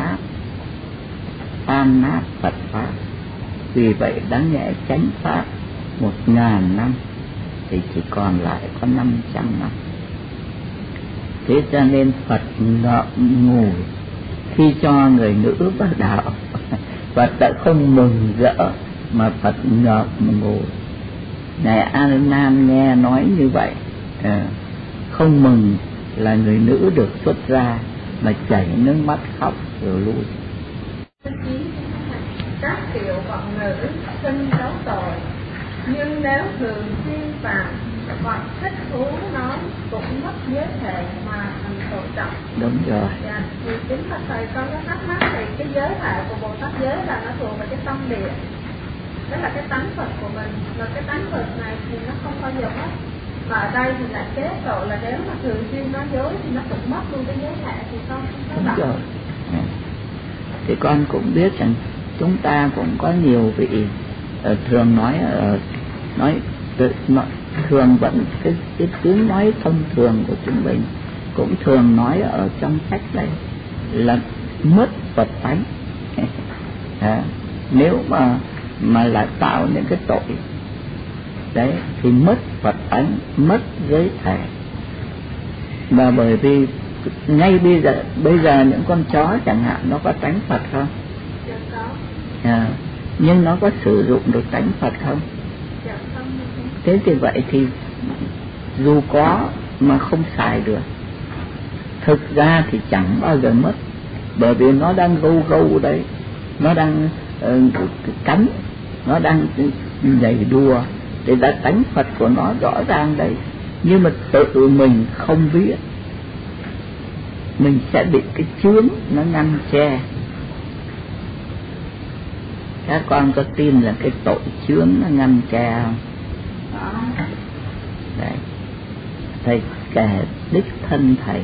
nát Phật pháp. Vì vậy đáng nhẽ chánh pháp 1000 năm thì chỉ còn lại có 500 năm. Thế cho nên Phật ngậm ngùi khi cho người nữ vào đạo. Phật đã không mừng rỡ mà Phật ngậm ngùi. Này A Nan nghe nói như vậy, không mừng là người nữ được xuất ra mà chảy nước mắt khóc rồi lui. Các kiểu bọn nữ sinh đấu tội, nhưng nếu thường xuyên phạm hoặc thích thú nói cũng mất giới thệ mà thành tội trọng. Đúng rồi. Dạ, thì chính là thầy con có thắc mắc thì cái giới thệ của Bồ Tát giới là nó thuộc về cái tâm địa, đó là cái tánh Phật của mình, và cái tánh Phật này thì nó không bao giờ mất. Và ở đây thì lại kế tội là nếu mà thường xuyên nói dối thì nó cũng mất luôn cái giới thệ, thì con không có đúng rồi. Thì con cũng biết rằng chúng ta cũng có nhiều vị thường nói thường vẫn cái tiếng nói thông thường của chúng mình cũng thường nói ở trong sách này là mất Phật tánh. Nếu mà lại tạo những cái tội đấy thì mất Phật tánh, mất giới thể. Và bởi vì ngay bây giờ những con chó chẳng hạn nó có tánh Phật không? Nhưng nó có sử dụng được tánh Phật không? Thế thì vậy thì dù có mà không xài được. Thực ra thì chẳng bao giờ mất, bởi vì nó đang gâu đấy, nó đang cắn, nó đang nhảy đùa, thì đã tánh Phật của nó rõ ràng đấy. Nhưng mà tự mình không biết, mình sẽ bị cái chướng nó ngăn che. Các con có tin là cái tội chướng nó ngăn che không? Đấy. Thầy kể đích thân thầy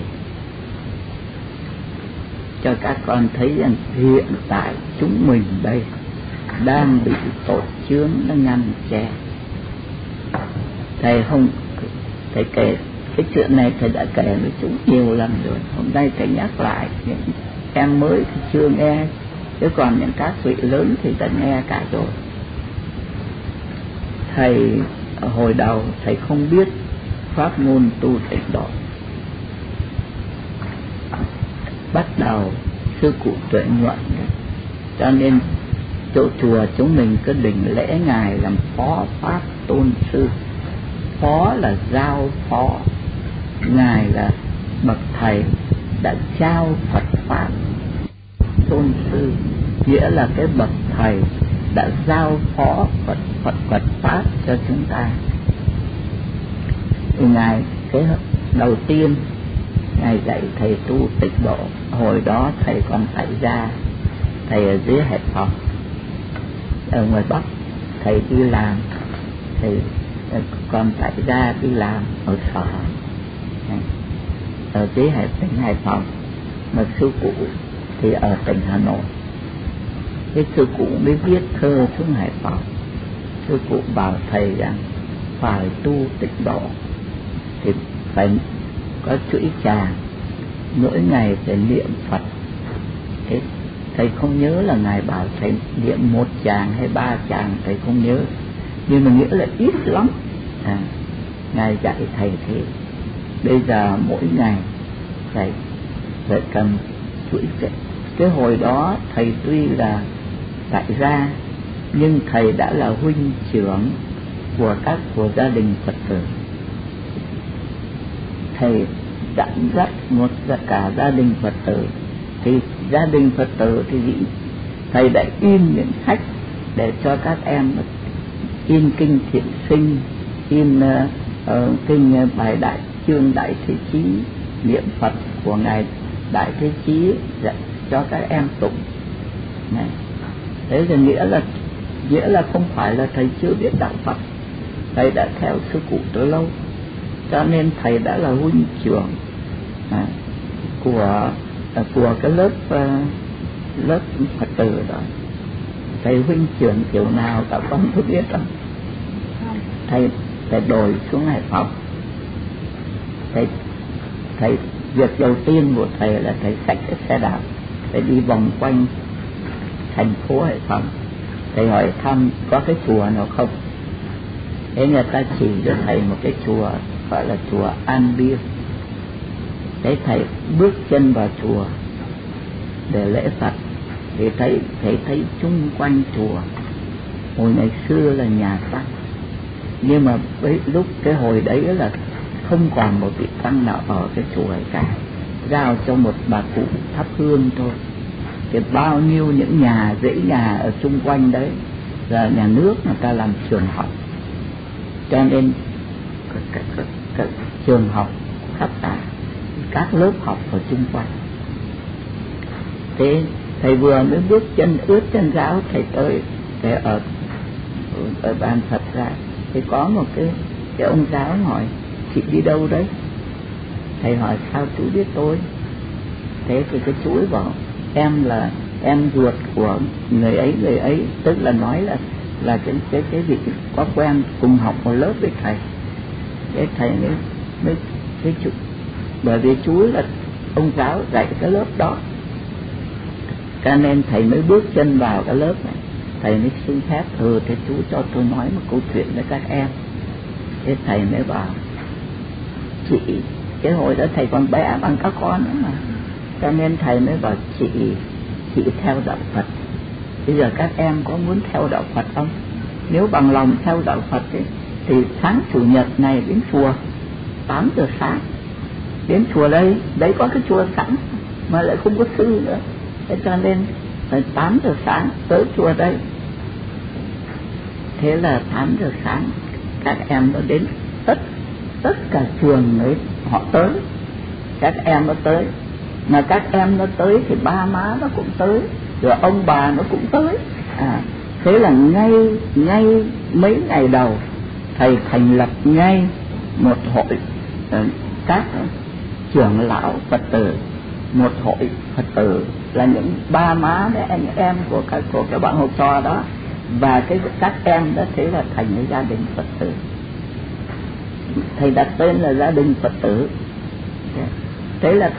cho các con thấy rằng hiện tại chúng mình đây đang bị tội chướng nó ngăn che. Thầy kể cái chuyện này thầy đã kể với chúng nhiều lần rồi, hôm nay thầy nhắc lại. Những em mới thì chưa nghe, chứ còn những các vị lớn thì đã nghe cả rồi. Thầy hồi đầu thầy không biết pháp môn tu tịnh độ, bắt đầu sư cụ Tuệ Nhuận, cho nên chỗ chùa chúng mình cứ định lễ ngài làm phó pháp tôn sư. Phó là giao phó, ngài là bậc thầy đã trao Phật pháp. Tôn sư nghĩa là cái bậc thầy đã giao phó Phật pháp cho chúng ta. Thì ngài cái đầu tiên ngài dạy thầy tu tịnh độ. Hồi đó thầy còn tại gia, thầy ở dưới Hải Phòng, ở ngoài Bắc thầy đi làm, thầy còn tại gia đi làm ở sở ở dưới tỉnh Hải Phòng, mà sư cụ thì ở tỉnh Hà Nội. Cái sư cụ mới viết thơ xuống Hải Phòng. Sư cụ bảo thầy rằng phải tu tịnh độ thì phải có chữ tràng, mỗi ngày phải niệm Phật. Thế thầy không nhớ là ngài bảo thầy niệm 1 tràng hay 3 tràng, thầy không nhớ, nhưng mà nghĩa là ít lắm. Ngài dạy thầy thế. Bây giờ mỗi ngày thầy phải cầm chuỗi cái hồi đó thầy tuy là tại gia nhưng thầy đã là huynh trưởng của gia đình Phật tử. Thầy dẫn dắt cả gia đình Phật tử, thì gia đình Phật tử thì thầy đã in những sách để cho các em, in kinh Thiện Sinh, in kinh bài Đại Chương Đại Thế Chí, niệm Phật của ngài Đại Thế Chí cho các em tụng. Này, thế thì nghĩa là không phải là thầy chưa biết đạo Phật, thầy đã theo sư cụ từ lâu, cho nên thầy đã là huynh trưởng. của cái lớp Phật tử đó. Thầy huynh trưởng kiểu nào các con có biết không? Thầy đổi xuống Hải Phòng. Thầy việc đầu tiên của thầy là thầy xách cái xe đạp, thầy đi vòng quanh thành phố Hải Phòng. Thầy hỏi thăm có cái chùa nào không. Thế người ta chỉ cho thầy một cái chùa gọi là chùa An Biên. Thế thầy bước chân vào chùa để lễ Phật thì thầy thấy chung quanh chùa hồi ngày xưa là nhà tăng, nhưng mà lúc cái hồi đấy là không còn một vị tăng nào ở cái chùa ấy cả, giao cho một bà cụ thắp hương thôi. Thì bao nhiêu những nhà dãy nhà ở chung quanh đấy là nhà nước người ta làm trường học, cho nên các trường học khắp cả các lớp học ở chung quanh. Thế thầy vừa mới bước chân ướt chân ráo, thầy tới để ở bàn Phật ra thì có một cái ông giáo hỏi chị đi đâu đấy. Thầy hỏi sao chú biết tôi? Thế thì cái chú ấy bảo em là em ruột của người ấy, tức là nói là cái vị có quen cùng học một lớp với thầy. Thế thầy mới cái chú, bởi vì chú là ông giáo dạy cái lớp đó, cho nên thầy mới bước chân vào cái lớp này. Thầy mới xin phép thế chú cho tôi nói một câu chuyện với các em. Thế thầy mới bảo chị, cái hồi đó thầy còn bé bằng các con nữa mà, cho nên thầy mới bảo chị theo đạo Phật. Bây giờ các em có muốn theo đạo Phật không? Nếu bằng lòng theo đạo Phật ấy, thì sáng chủ nhật này đến chùa 8 giờ sáng, đến chùa đấy có cái chùa sẵn mà lại không có sư nữa. Thế cho nên phải 8 giờ sáng tới chùa đây. Thế là 8 giờ sáng các em nó đến, tất cả trường ấy họ tới, các em nó tới, mà các em nó tới thì ba má nó cũng tới, rồi ông bà nó cũng tới. Thế là ngay mấy ngày đầu thầy thành lập ngay một hội các trưởng lão Phật tử, một hội Phật tử là những ba má với anh em của các bạn học trò đó, và các em đó. Thế là thành cái gia đình Phật tử, thầy đặt tên là gia đình Phật tử. Thế là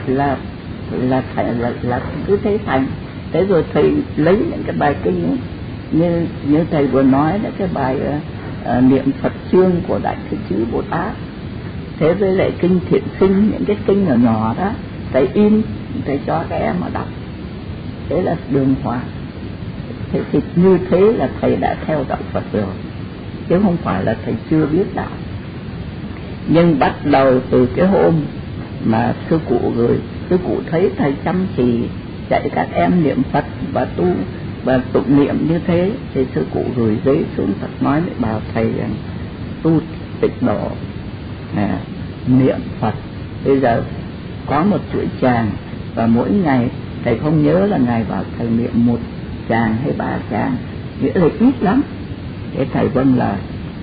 cứ thế thành. Thế rồi thầy lấy những cái bài kinh như thầy vừa nói là cái bài niệm Phật chương của Đại Thế Chí Bồ Tát. Thế với lại kinh Thiện Sinh, những cái kinh nhỏ nhỏ đó thầy in, thầy cho các em mà đọc. Thế là đường hòa. Thế thì như thế là thầy đã theo đạo Phật rồi, chứ không phải là thầy chưa biết đạo. Nhưng bắt đầu từ cái hôm mà sư cụ thấy thầy chăm chỉ dạy các em niệm Phật và tu và tụng niệm như thế, thì sư cụ gửi giấy xuống Phật nói với bảo thầy rằng tu tịnh độ, niệm Phật. Bây giờ có một chuỗi tràng, và mỗi ngày thầy không nhớ là ngày bảo thầy niệm 1 tràng hay 3 tràng, nghĩa là ít lắm. Thế thầy vâng lời.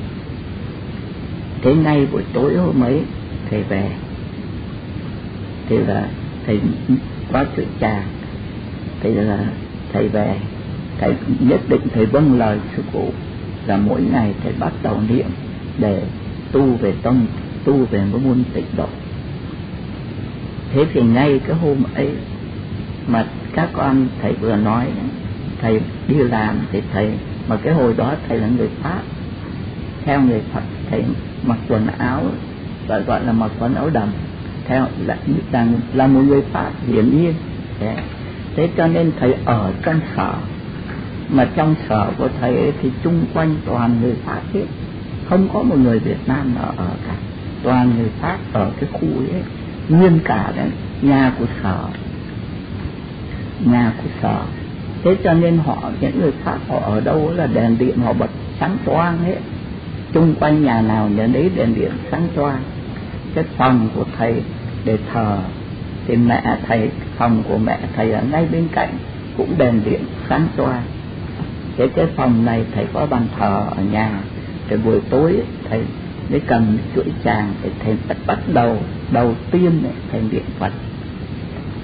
Thế ngay buổi tối hôm ấy thầy về, thì là thầy có chuỗi tràng, thì là thầy về, thầy nhất định thầy vâng lời sư cụ là mỗi ngày thầy bắt đầu niệm để tu về tông, tu về cái môn tịnh độ. Thế thì ngay cái hôm ấy mà các con thầy vừa nói, thầy đi làm thì thầy, mà cái hồi đó thầy là người Pháp, theo người Phật thầy mặc quần áo gọi là mặc quần áo đầm, theo là một người Pháp hiển nhiên. Thế cho nên thầy ở trong sở, mà trong sở của thầy ấy thì chung quanh toàn người Pháp hết, không có một người Việt Nam nào ở cả, toàn người Pháp ở cái khu ấy, nguyên cả đấy nhà của sở. Thế cho nên những người Pháp họ ở đâu là đèn điện họ bật sáng choang hết, chung quanh nhà nào nhà đấy đèn điện sáng choang. Cái phòng của thầy để thờ thì phòng của mẹ thầy ở ngay bên cạnh cũng đèn điện sáng choang. Cái phòng này thầy có bàn thờ ở nhà, thì buổi tối thầy mới cầm chuỗi tràng để thầy bắt đầu tiên thầy niệm Phật.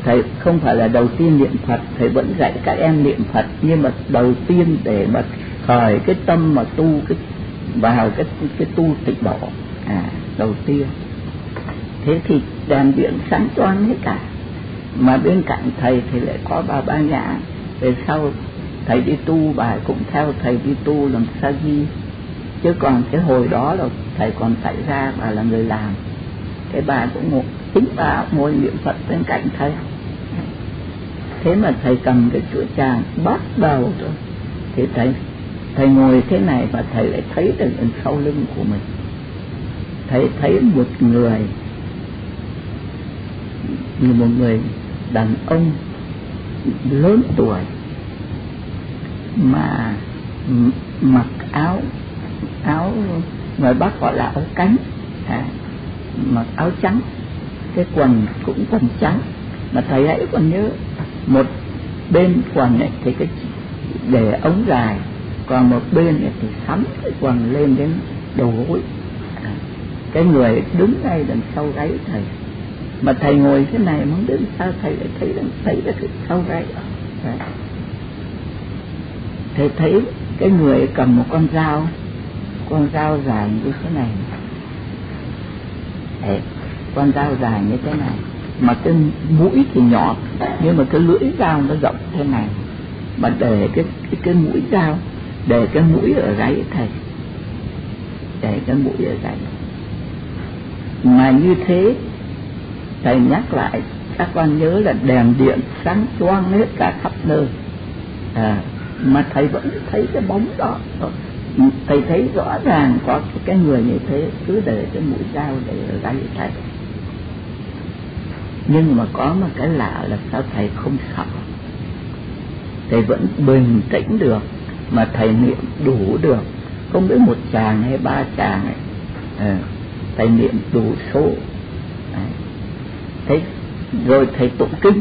thầy không phải là đầu tiên niệm Phật, thầy vẫn dạy các em niệm Phật, nhưng mà đầu tiên để mà khởi cái tâm mà tu vào cái tu tịnh độ đầu tiên. Thế thì đèn điện sáng choang hết cả, mà bên cạnh thầy thì lại có bà Ba Nhã. Về sau thầy đi tu, bà cũng theo thầy đi tu làm sa di, chứ còn cái hồi đó là thầy còn tại ra bà là người làm. Cái bà cũng chính bà ngồi niệm Phật bên cạnh thầy. Thế mà thầy cầm cái chuỗi tràng bắt đầu rồi, thì thầy ngồi thế này và thầy lại thấy được ở sau lưng của mình. Thầy thấy một người đàn ông lớn tuổi mà mặc áo người Bắc gọi là áo cánh, mặc áo trắng, cái quần cũng quần trắng, mà thầy ấy còn nhớ một bên quần này thì cái để ống dài, còn một bên này thì sắm cái quần lên đến đầu gối. Cái người đứng ngay đằng sau gáy thầy, mà thầy ngồi thế này muốn đến sao thầy lại thấy cái sau gáy. Thầy thấy cái người cầm một con dao dài như thế này. Con dao dài như thế này, mà cái mũi thì nhỏ, nhưng mà cái lưỡi dao nó rộng thế này, mà để cái mũi dao, để cái mũi ở gáy thầy, để cái mũi ở gáy. Mà như thế thầy nhắc lại các con nhớ là đèn điện sáng choang hết cả khắp nơi, mà thầy vẫn thấy cái bóng đó. Thầy thấy rõ ràng có cái người như thế cứ để cái mũi dao để ở gáy thầy. Nhưng mà có một cái lạ là sao thầy không sợ, thầy vẫn bình tĩnh được, mà thầy niệm đủ được, không biết 1 tràng hay 3 tràng này, thầy niệm đủ số. Thế rồi thầy tụng kinh,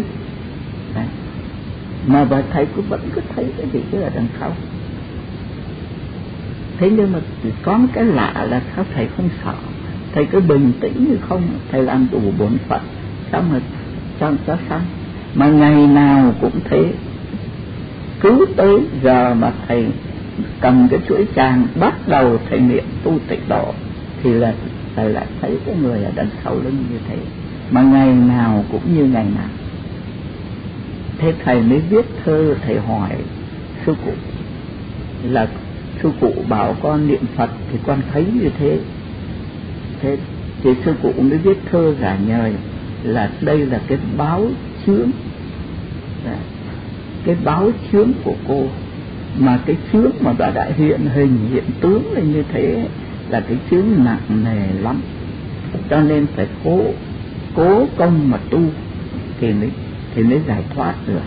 mà thầy vẫn cứ thấy cái gì đó ở đằng sau. Thế nhưng mà có một cái lạ là sao thầy không sợ, thầy cứ bình tĩnh như không, thầy làm đủ bổn phận xong rồi cho xong. Mà ngày nào cũng thế, cứ tới giờ mà thầy cầm cái chuỗi tràng bắt đầu thầy niệm tu tịnh độ thì là thầy lại thấy cái người ở đằng sau lưng như thế, mà ngày nào cũng như ngày nào. Thế thầy mới viết thơ, thầy hỏi sư cụ là sư cụ bảo con niệm Phật thì con thấy như thế. Thế thì sư cụ mới viết thơ giả nhời là đây là cái báo chướng, cái báo chướng của cô, mà cái chướng mà đã hiện hình hiện tướng lên như thế là cái chướng nặng nề lắm, cho nên phải cố công mà tu thì mới giải thoát được.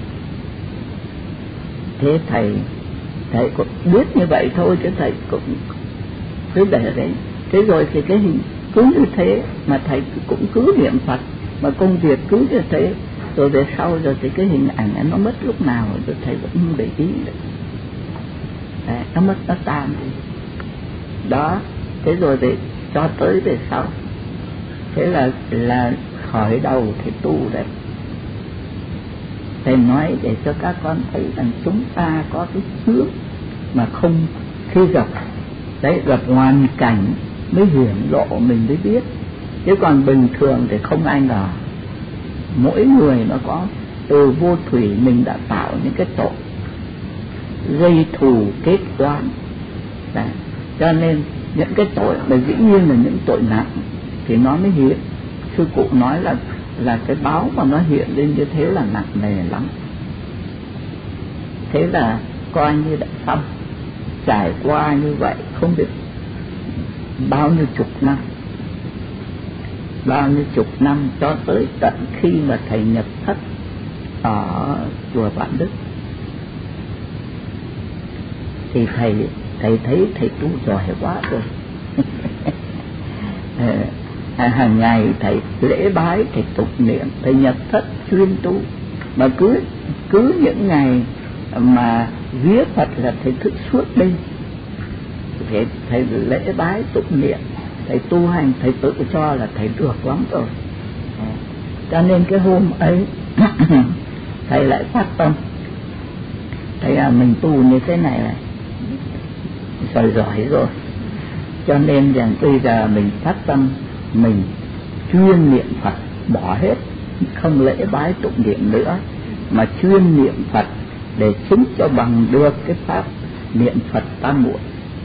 Thế thầy cũng biết như vậy thôi, chứ thầy cũng cứ để đấy. Thế rồi thì cái hình cứ như thế mà thầy cũng cứ niệm Phật, mà công việc cứ như thế. Rồi về sau rồi thì cái hình ảnh nó mất lúc nào rồi thầy vẫn không để ý được. Đấy, nó mất, nó tan đi đó. Thế rồi thì cho tới về sau, thế là khởi đầu thì tu đấy. Thầy nói để cho các con thấy rằng chúng ta có cái chướng mà không, khi gặp hoàn cảnh mới hiển lộ mình mới biết, chứ còn bình thường thì không ai ngờ. Mỗi người nó có từ vô thủy mình đã tạo những cái tội gây thù kết oán, cho nên những cái tội mà dĩ nhiên là những tội nặng thì nó mới hiện. Sư cụ nói là cái báo mà nó hiện lên như thế là nặng nề lắm. Thế là coi như đã xong, trải qua như vậy không biết bao nhiêu chục năm cho tới tận khi mà thầy nhập thất ở chùa Vạn Đức thì thầy thấy thầy tu giỏi quá rồi. Hàng ngày thầy lễ bái, thầy tụng niệm, thầy nhập thất chuyên tu, mà cứ những ngày mà vía Phật là thầy thức suốt đêm, thầy lễ bái tụng niệm, thầy tu hành, thầy tự cho là thầy được lắm rồi. Cho nên cái hôm ấy thầy lại phát tâm, thầy mình tu như thế này này giỏi rồi, cho nên rằng bây giờ mình phát tâm mình chuyên niệm Phật, bỏ hết không lễ bái tụng niệm nữa, mà chuyên niệm Phật để chứng cho bằng được cái pháp niệm Phật tam muội.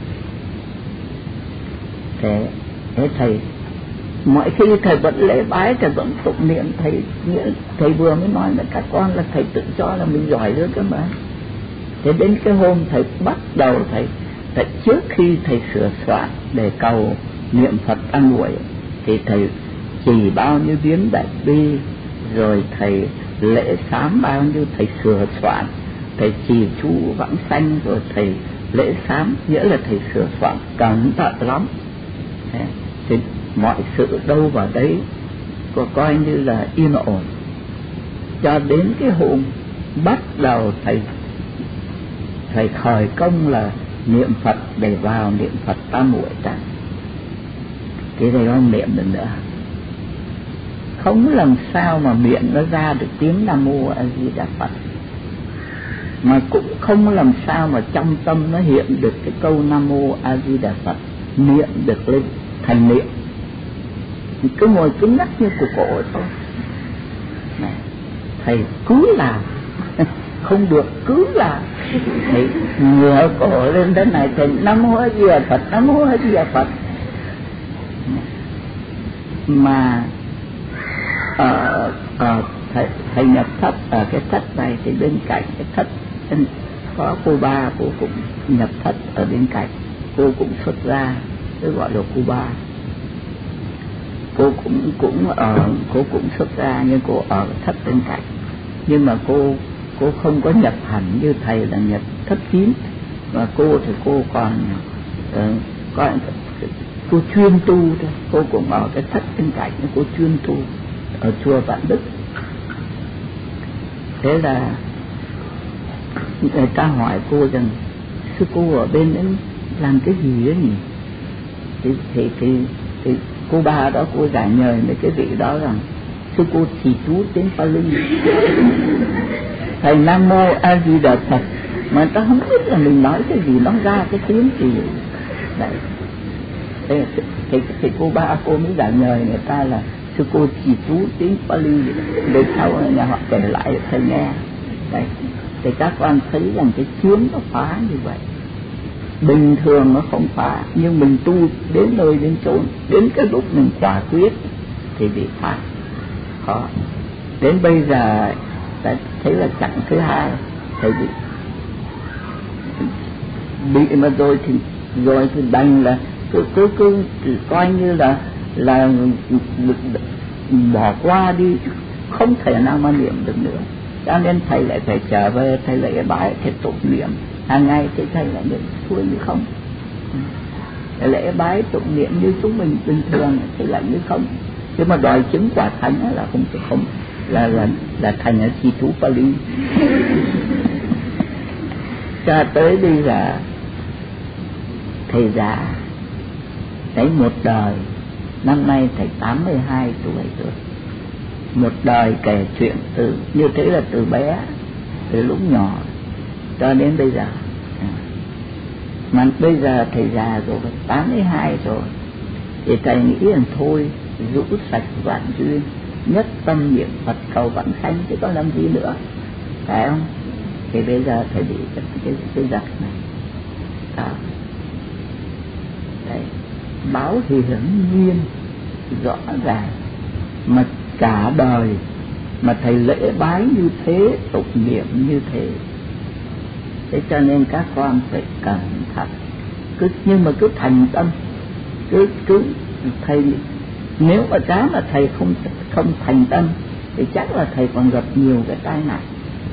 Thế thầy mọi khi thầy vẫn lễ bái, thầy vẫn tụng niệm, thầy vừa mới nói với các con là thầy tự cho là mình giỏi nữa cơ mà. Thế đến cái hôm thầy bắt đầu thầy trước khi thầy sửa soạn để cầu niệm Phật tam muội thì thầy chỉ bao nhiêu viếng đại bi, rồi thầy lễ sám bao nhiêu, thầy sửa soạn, thầy trì chú vãng sanh, rồi thầy lễ sám, nghĩa là thầy sửa soạn cẩn thận lắm. Thì mọi sự đâu vào đấy có coi như là yên ổn, cho đến cái hôm bắt đầu thầy khởi công là niệm Phật để vào niệm Phật tam muội ta, thì thầy không niệm được nữa, không làm sao mà miệng nó ra được tiếng Nam Mô A Di Đà Phật, mà cũng không làm sao mà trong tâm nó hiện được cái câu Nam Mô A Di Đà Phật, niệm được lên thành niệm, cứ ngồi cứng nhắc như của cổ thôi. Này, thầy cứ làm không được cứ làm, thầy ngửa cổ lên thế này, thầy Nam Mô A Di Đà Phật, Nam Mô A Di Đà Phật. Mà thầy nhập thất ở cái thất này thì bên cạnh cái thất có cô ba, cô cũng nhập thất ở bên cạnh, cô cũng xuất ra, tôi gọi là cô ba. Cô cũng xuất ra nhưng cô ở thất bên cạnh, nhưng mà cô không có nhập hẳn như thầy là nhập thất kín, mà cô thì cô còn cô chuyên tu thôi, cô cũng ở cái thất bên cạnh, cô chuyên tu ở chùa Vạn Đức. Thế là người ta hỏi cô rằng sư cô ở bên ấy làm cái gì ấy nhỉ? Thì cô ba đó cô giải nhời với cái vị đó rằng sư cô chỉ chú tiếng Pali, thầy Nam Mô A Di Đà Phật, mà ta không biết là mình nói cái gì, nó ra cái tiếng gì đấy. Thì cô ba cô mới giải nhời người ta là sư cô chỉ chú tiếng Pali, để sau nhà họ kể lại thầy nghe đấy. Thì các con thấy rằng cái chướng nó phá như vậy, bình thường nó không phá, nhưng mình tu đến nơi đến chốn, đến cái lúc mình quả quyết thì bị phá khó. Đến bây giờ ta thấy là chặng thứ hai thầy bị mà rồi thì đành là cứ coi như là bỏ qua đi, không thể nào mà niệm được nữa. Cho nên thầy lại phải trở về, thầy lại bái, thầy tụng niệm hàng ngày, thì thầy lại niệm xuôi như không. Thầy lễ bái tụng niệm như chúng mình bình thường, thầy lại như không. Chứ mà đòi chứng quả thánh là không là thành ở chi chú Pali. Cho tới bây giờ thầy già đấy, một đời, năm nay thầy 82 tuổi rồi. Một đời kể chuyện từ như thế là từ bé, từ lúc nhỏ cho đến bây giờ. Mà bây giờ thầy già rồi, 82 rồi, thì thầy nghĩ rằng thôi rũ sạch vạn duyên, nhất tâm niệm Phật cầu vãng sanh, chứ có làm gì nữa, phải không? Thì bây giờ thầy bị cái giặc này đấy, báo hiển nhiên rõ ràng, mà cả đời mà thầy lễ bái như thế, tụng niệm như thế. Thế cho nên các con phải cẩn thận, nhưng mà cứ thành tâm, cứ thầy, nếu mà cái mà thầy không thành tâm thì chắc là thầy còn gặp nhiều cái tai nạn.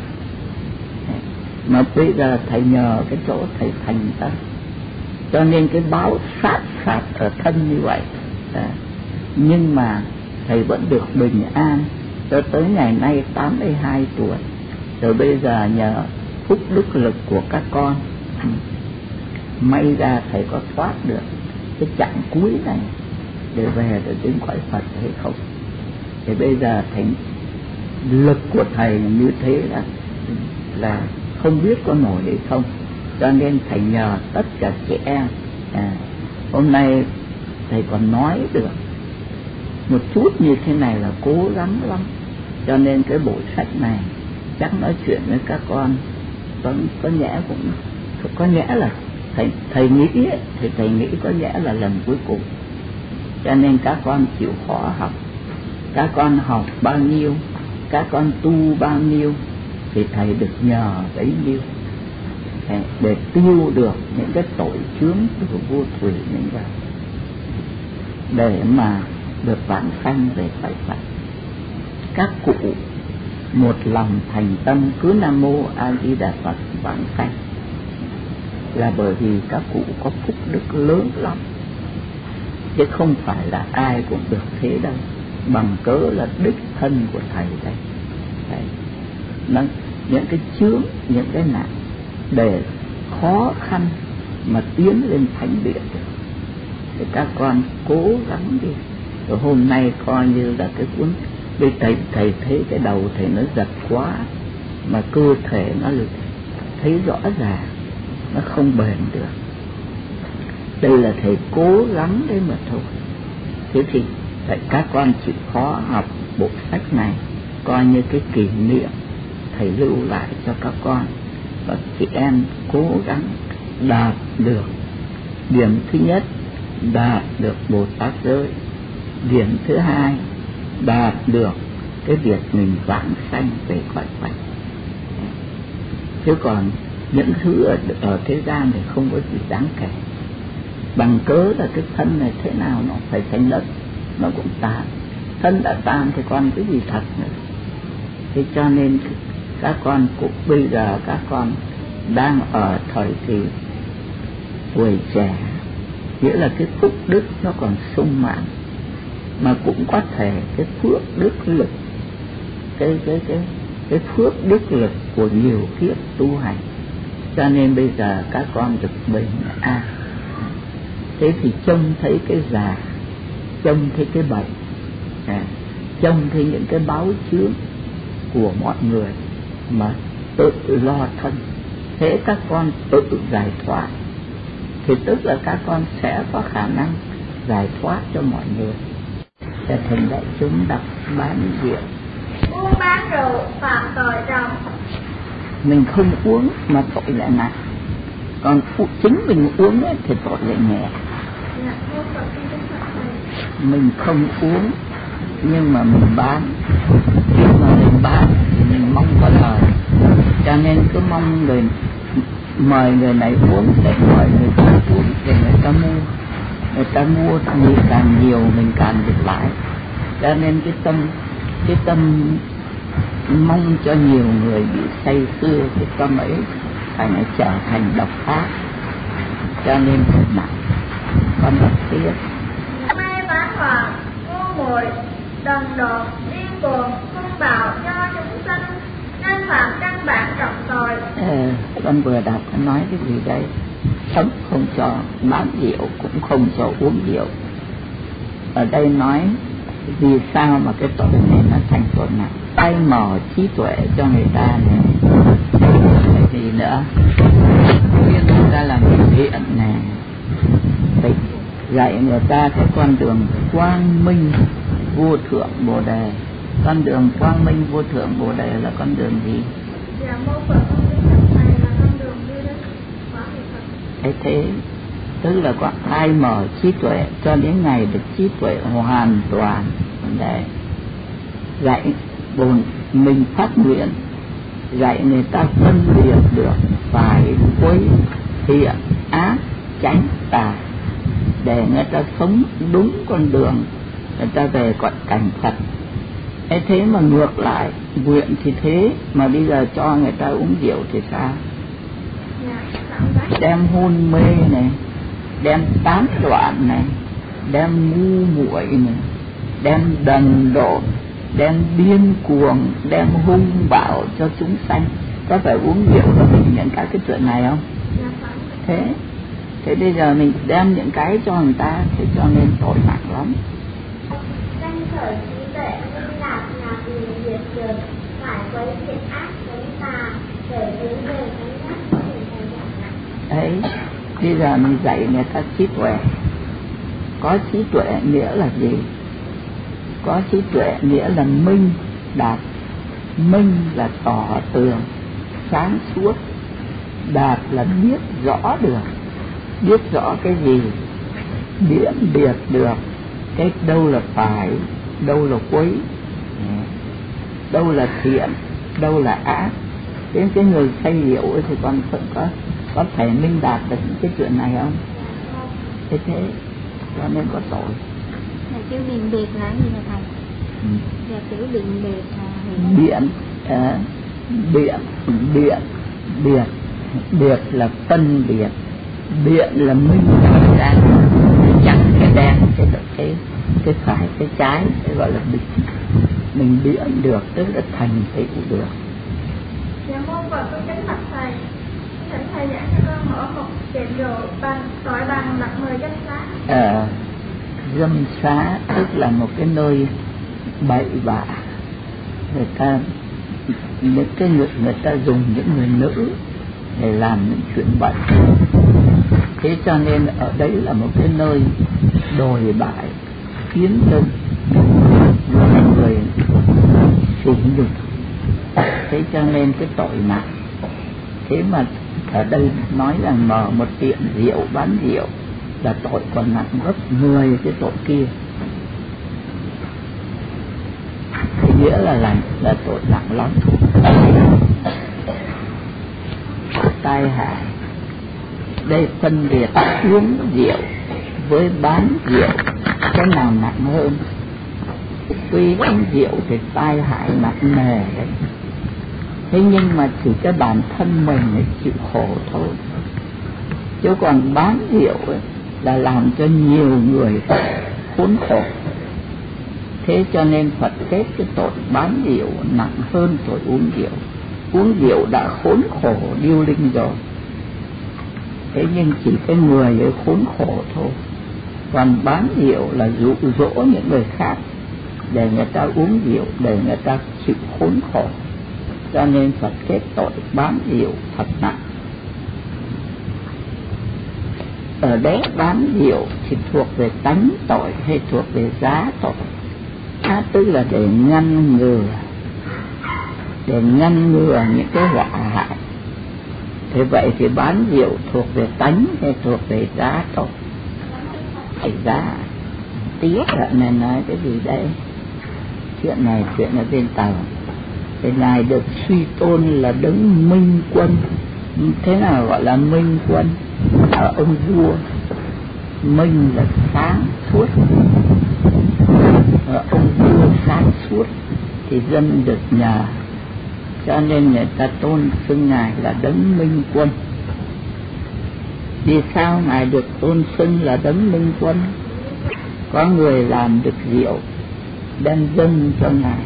Mà bây giờ thầy nhờ cái chỗ thầy thành tâm, cho nên cái báo sát ở thân như vậy. Nhưng mà thầy vẫn được bình an cho tới ngày nay 82 tuổi. Rồi bây giờ nhờ phúc đức lực của các con, may ra thầy có thoát được cái chặng cuối này để về được đến cõi Phật hay không. Thì bây giờ lực của thầy như thế là không biết có nổi hay không, cho nên thầy nhờ tất cả chị em. Hôm nay thầy còn nói được một chút như thế này là cố gắng lắm, cho nên cái bộ sách này chắc nói chuyện với các con có nhẽ cũng có nhẽ là thầy nghĩ thì thầy nghĩ có nhẽ là lần cuối cùng, cho nên các con chịu khó học. Các con học bao nhiêu, các con tu bao nhiêu thì thầy được nhờ bấy nhiêu để tiêu được những cái tội chướng của vô thủy những vào, để mà được vãng sanh về cõi Phật. Các cụ một lòng thành tâm cứ Nam Mô A Di Đà Phật vãng sanh, là bởi vì các cụ có phúc đức lớn lắm, chứ không phải là ai cũng được thế đâu. Bằng cớ là đích thân của thầy đây. Những cái chướng, những cái nạn để khó khăn mà tiến lên thánh địa được, thì các con cố gắng đi. Rồi hôm nay coi như là cái cuốn bây thầy thấy cái đầu thầy nó giật quá, mà cơ thể nó thấy rõ ràng, nó không bền được. Đây là thầy cố gắng đấy mà thôi. Thế thì các con chịu khó học bộ sách này, coi như cái kỷ niệm thầy lưu lại cho các con. Và chị em cố gắng đạt được điểm thứ nhất, đạt được Bồ Tát giới. Điểm thứ hai, đạt được cái việc mình vãng sanh về cõi Phật. Chứ còn những thứ ở thế gian thì không có gì đáng kể. Bằng cớ là cái thân này thế nào nó phải thành đất, nó cũng tan. Thân đã tan thì còn cái gì thật nữa. Thế cho nên các con cũng bây giờ các con đang ở thời kỳ tuổi trẻ, nghĩa là cái phúc đức nó còn sung mãn, mà cũng có thể cái phước đức lực, cái phước đức lực của nhiều kiếp tu hành, cho nên bây giờ các con được bình an. Thế thì trông thấy cái già, trông thấy cái bệnh, trông thấy những cái báo chướng của mọi người mà tự lo thân. Thế các con tự giải thoát thì tức là các con sẽ có khả năng giải thoát cho mọi người. Để thành đại chúng đọc bán rượu. Uống bán rượu phạm tội trọng. Mình không uống mà tội lại nặng, còn chính mình uống ấy, thì tội lại nhẹ. Mình không uống nhưng mà mình bán, khi mà mình bán thì mình mong có lời, cho nên cứ mong mời người này uống để mời người ta uống để người ta mua. Người ta mua thì càng nhiều mình càng được lãi, cho nên cái tâm mong cho nhiều người bị say sưa, cái tâm ấy phải nó trở thành độc ác, cho nên phải nặng. Con đọc tiếp. Mê bán hoàng, ngu muội, đần độn, điên cuồng, hung bạo cho chúng sanh, nên phạm căn bản trọng tội. Con vừa đọc nó nói cái gì đây? Cấm không cho bán rượu, cũng không cho uống rượu. Ở đây nói vì sao mà cái tội này nó thành tội nặng? Ai mò trí tuệ cho người ta này, gì nữa, khuyên người ta làm thiện nè, phải dạy người ta cái con đường quang minh vô thượng bồ đề. Con đường quang minh vô thượng bồ đề là con đường gì? Dạ, mô Phật con biết này là con đường đi đến quả vị Phật. Thế tức là có ai mở trí tuệ cho đến ngày được trí tuệ hoàn toàn, để dạy mình phát nguyện, dạy người ta phân biệt được phải quấy, thiện ác, chánh tà, để người ta sống đúng con đường, người ta về cõi cảnh Phật. Thế mà ngược lại, nguyện thì thế mà bây giờ cho người ta uống rượu thì sao? Đem hôn mê này, đem tán loạn này, đem ngu muội này, đem đần độn, đem điên cuồng, đem hung bạo cho chúng sanh. Có phải uống rượu là mình nhận cả cái chuyện này không? Thế bây giờ mình đem những cái cho người ta thì cho nên tội nặng lắm. Danh khởi trí tuệ minh lạc là vì diệt trừ với thiện ác với tà để hướng về cái giác của thầy dạy. Ấy, bây giờ mình dạy người ta trí tuệ. Có trí tuệ nghĩa là gì? Có trí tuệ nghĩa là minh đạt. Minh là tỏ tường, sáng suốt. Đạt là biết rõ được. Biết rõ cái gì? Biện biệt được cái đâu là phải, đâu là quấy, đâu là thiện, đâu là ác. Đến cái người say rượu ấy thì còn có thể minh đạt được những cái chuyện này không? Thế cho nên có tội. Thầy kêu biện biệt là gì hả thầy? Và chữ biện biệt là biệt là phân biệt, biện là minh ra cái trắng cái đen, cái phải cái trái, cái gọi là biện. Mình biện được tức là thành tựu được. Dạ môn Phật con kính bạch thầy, thỉnh thầy giảng cho con mở một tiệm đồ tọa bàn đặt mời dâm xá. Dâm xá tức là một cái nơi bậy bạ, người ta dùng những người nữ để làm những chuyện bậy. Thế cho nên ở đấy là một cái nơi đồi bại, khiến cho người sỉ nhục. Thế cho nên cái tội nặng. Thế mà ở đây nói rằng mở một tiệm rượu bán rượu là tội còn nặng gấp 10 cái tội kia. Thì nghĩa là tội nặng lắm. Tai hại. Đây phân biệt uống rượu với bán rượu, cái nào nặng hơn? Tuy uống rượu thì tai hại nặng nề đấy. Thế nhưng mà chỉ cái bản thân mình mới chịu khổ thôi. Chứ còn bán rượu ấy là làm cho nhiều người khốn khổ. Thế cho nên Phật kết cái tội bán rượu nặng hơn tội uống rượu. Uống rượu đã khốn khổ điêu linh rồi. Thế nhưng chỉ cái người ấy khốn khổ thôi. Còn bán rượu là dụ dỗ những người khác để người ta uống rượu, để người ta chịu khốn khổ. Cho nên Phật kết tội bán rượu thật nặng. Ở đấy bán rượu thì thuộc về tánh tội hay thuộc về giá tội? Tức là để ngăn ngừa những cái họa hại. Thế vậy thì bán rượu thuộc về tánh hay thuộc về giá tội? Phải giá. Tiếc là này nói cái gì đấy? Chuyện này chuyện ở bên Tàu. Thì Ngài được suy tôn là đấng minh quân. Thế nào gọi là minh quân? Là ông vua. Minh là sáng suốt. Ông vua sáng suốt thì dân được nhờ. Cho nên người ta tôn xưng Ngài là đấng minh quân. Vì sao Ngài được tôn xưng là đấng minh quân? Có người làm được rượu đem dâng cho Ngài,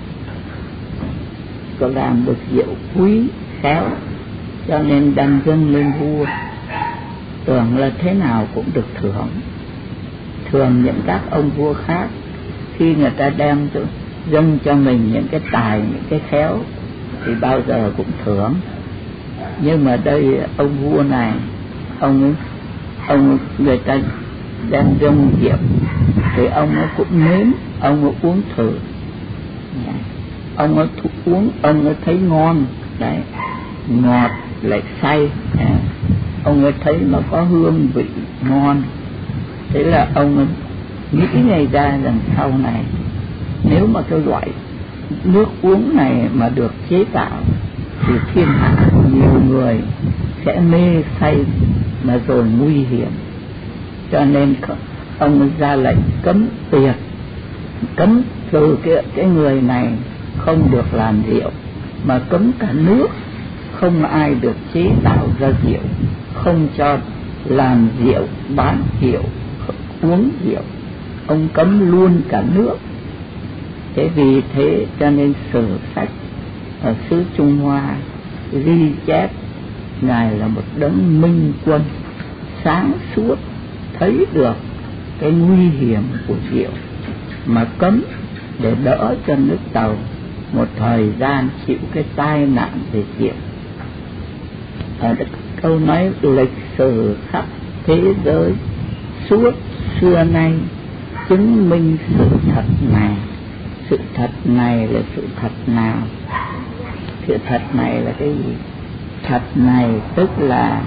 có làm được rượu quý khéo, cho nên đem dâng lên vua. Tưởng là thế nào cũng được thưởng. Thường những các ông vua khác khi người ta đem dâng cho mình những cái tài, những cái khéo thì bao giờ cũng thưởng. Nhưng mà đây ông vua này, ông người ta đem dâng rượu thì ông ấy cũng nếm, ông ấy uống thử. Ông ấy uống, ông ấy thấy ngon đấy, ngọt lại say. Ông ấy thấy nó có hương vị ngon. Thế là ông ấy nghĩ ngay ra rằng sau này nếu mà cái loại nước uống này mà được chế tạo thì thiên hạ nhiều người sẽ mê say mà rồi nguy hiểm. Cho nên ông ấy ra lệnh cấm tiệc, cấm từ cái người này không được làm rượu, mà cấm cả nước, không ai được chế tạo ra rượu, không cho làm rượu, bán rượu, uống rượu. Ông cấm luôn cả nước. Thế vì thế cho nên sử sách ở xứ Trung Hoa ghi chép Ngài là một đấng minh quân sáng suốt, thấy được cái nguy hiểm của rượu mà cấm để đỡ cho nước Tàu một thời gian chịu cái tai nạn về rượu. Ở câu nói lịch sử khắp thế giới suốt xưa nay chứng minh sự thật này. Sự thật này là sự thật nào? Sự thật này là cái gì? Thật này tức là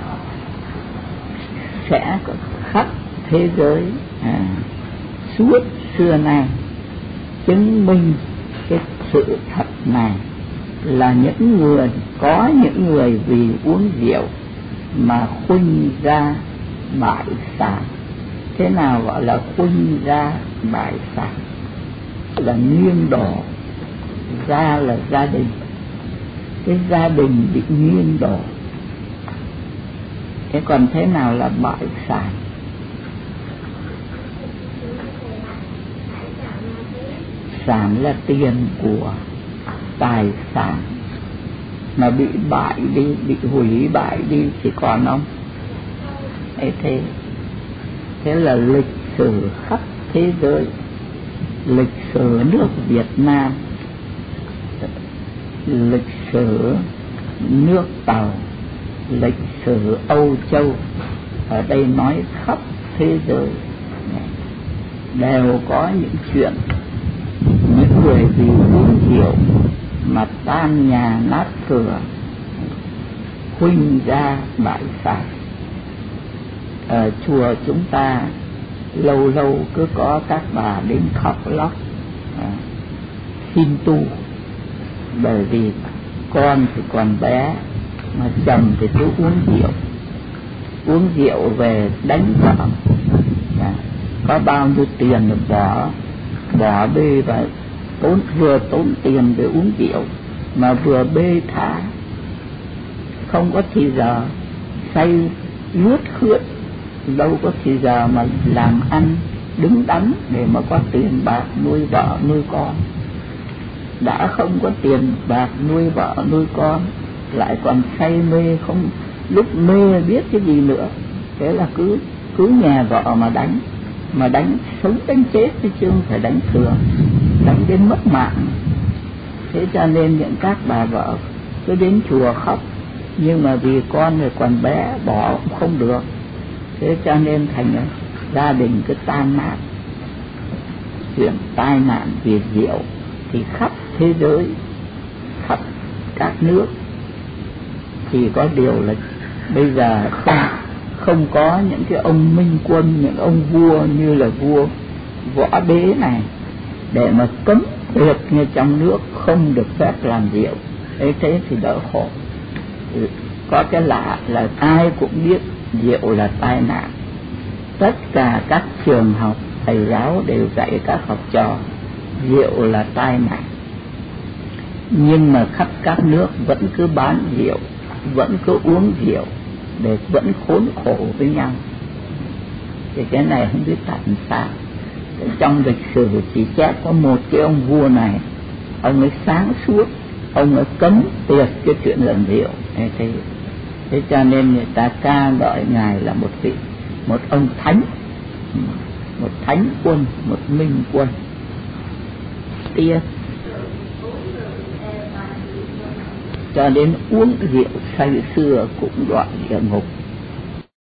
sẽ có khắp thế giới suốt xưa nay chứng minh cái sự thật này là có những người vì uống rượu mà khuynh ra bại sản. Thế nào gọi là khuynh ra bại sản? Là nghiêng đổ. Ra là gia đình, cái gia đình bị nghiêng đổ. Thế còn thế nào là bại sản? Sản là tiền của, tài sản mà bị bại đi, bị hủy bại đi thì còn không? Thế là lịch sử khắp thế giới, lịch sử nước Việt Nam, lịch sử nước Tàu, lịch sử Âu Châu, ở đây nói khắp thế giới đều có những chuyện những người vì uống rượu mà tan nhà nát cửa, khuynh ra bại sản. Ở chùa chúng ta lâu lâu cứ có các bà đến khóc lóc xin tu, bởi vì con thì còn bé mà chồng thì cứ uống rượu về đánh vợ, có bao nhiêu tiền bỏ bê và vừa tốn tiền để uống rượu mà vừa bê thả, không có thì giờ say nuốt khướt, đâu có thì giờ mà làm ăn đứng đắn để mà có tiền bạc nuôi vợ nuôi con. Đã không có tiền bạc nuôi vợ nuôi con lại còn say mê, không lúc mê biết cái gì nữa. Thế là cứ nhà vợ mà đánh sống đánh chết chứ không phải đánh thường, đánh đến mất mạng. Thế cho nên những các bà vợ cứ đến chùa khóc, nhưng mà vì con rồi còn bé bỏ cũng không được. Thế cho nên thành gia đình cứ tan nát. Chuyện tai nạn vì rượu thì khắp thế giới, khắp các nước, thì có điều là bây giờ không có những cái ông minh quân, những ông vua như là vua Võ Đế này để mà cấm tuyệt như trong nước không được phép làm rượu. Thế thì đỡ khổ. Có cái lạ là ai cũng biết rượu là tai nạn. Tất cả các trường học thầy giáo đều dạy các học trò rượu là tai nạn, nhưng mà khắp các nước vẫn cứ bán rượu, vẫn cứ uống rượu để vẫn khốn khổ với nhau. Thì cái này không biết tại sao. Trong lịch sử chỉ chép có một cái ông vua này, ông ấy sáng suốt, ông ấy cấm tuyệt cái chuyện làm rượu. Thế cho nên người ta ca gọi ngài là một ông thánh, một thánh quân, một minh quân. Tiếp cho đến uống rượu say sưa cũng đọa địa ngục.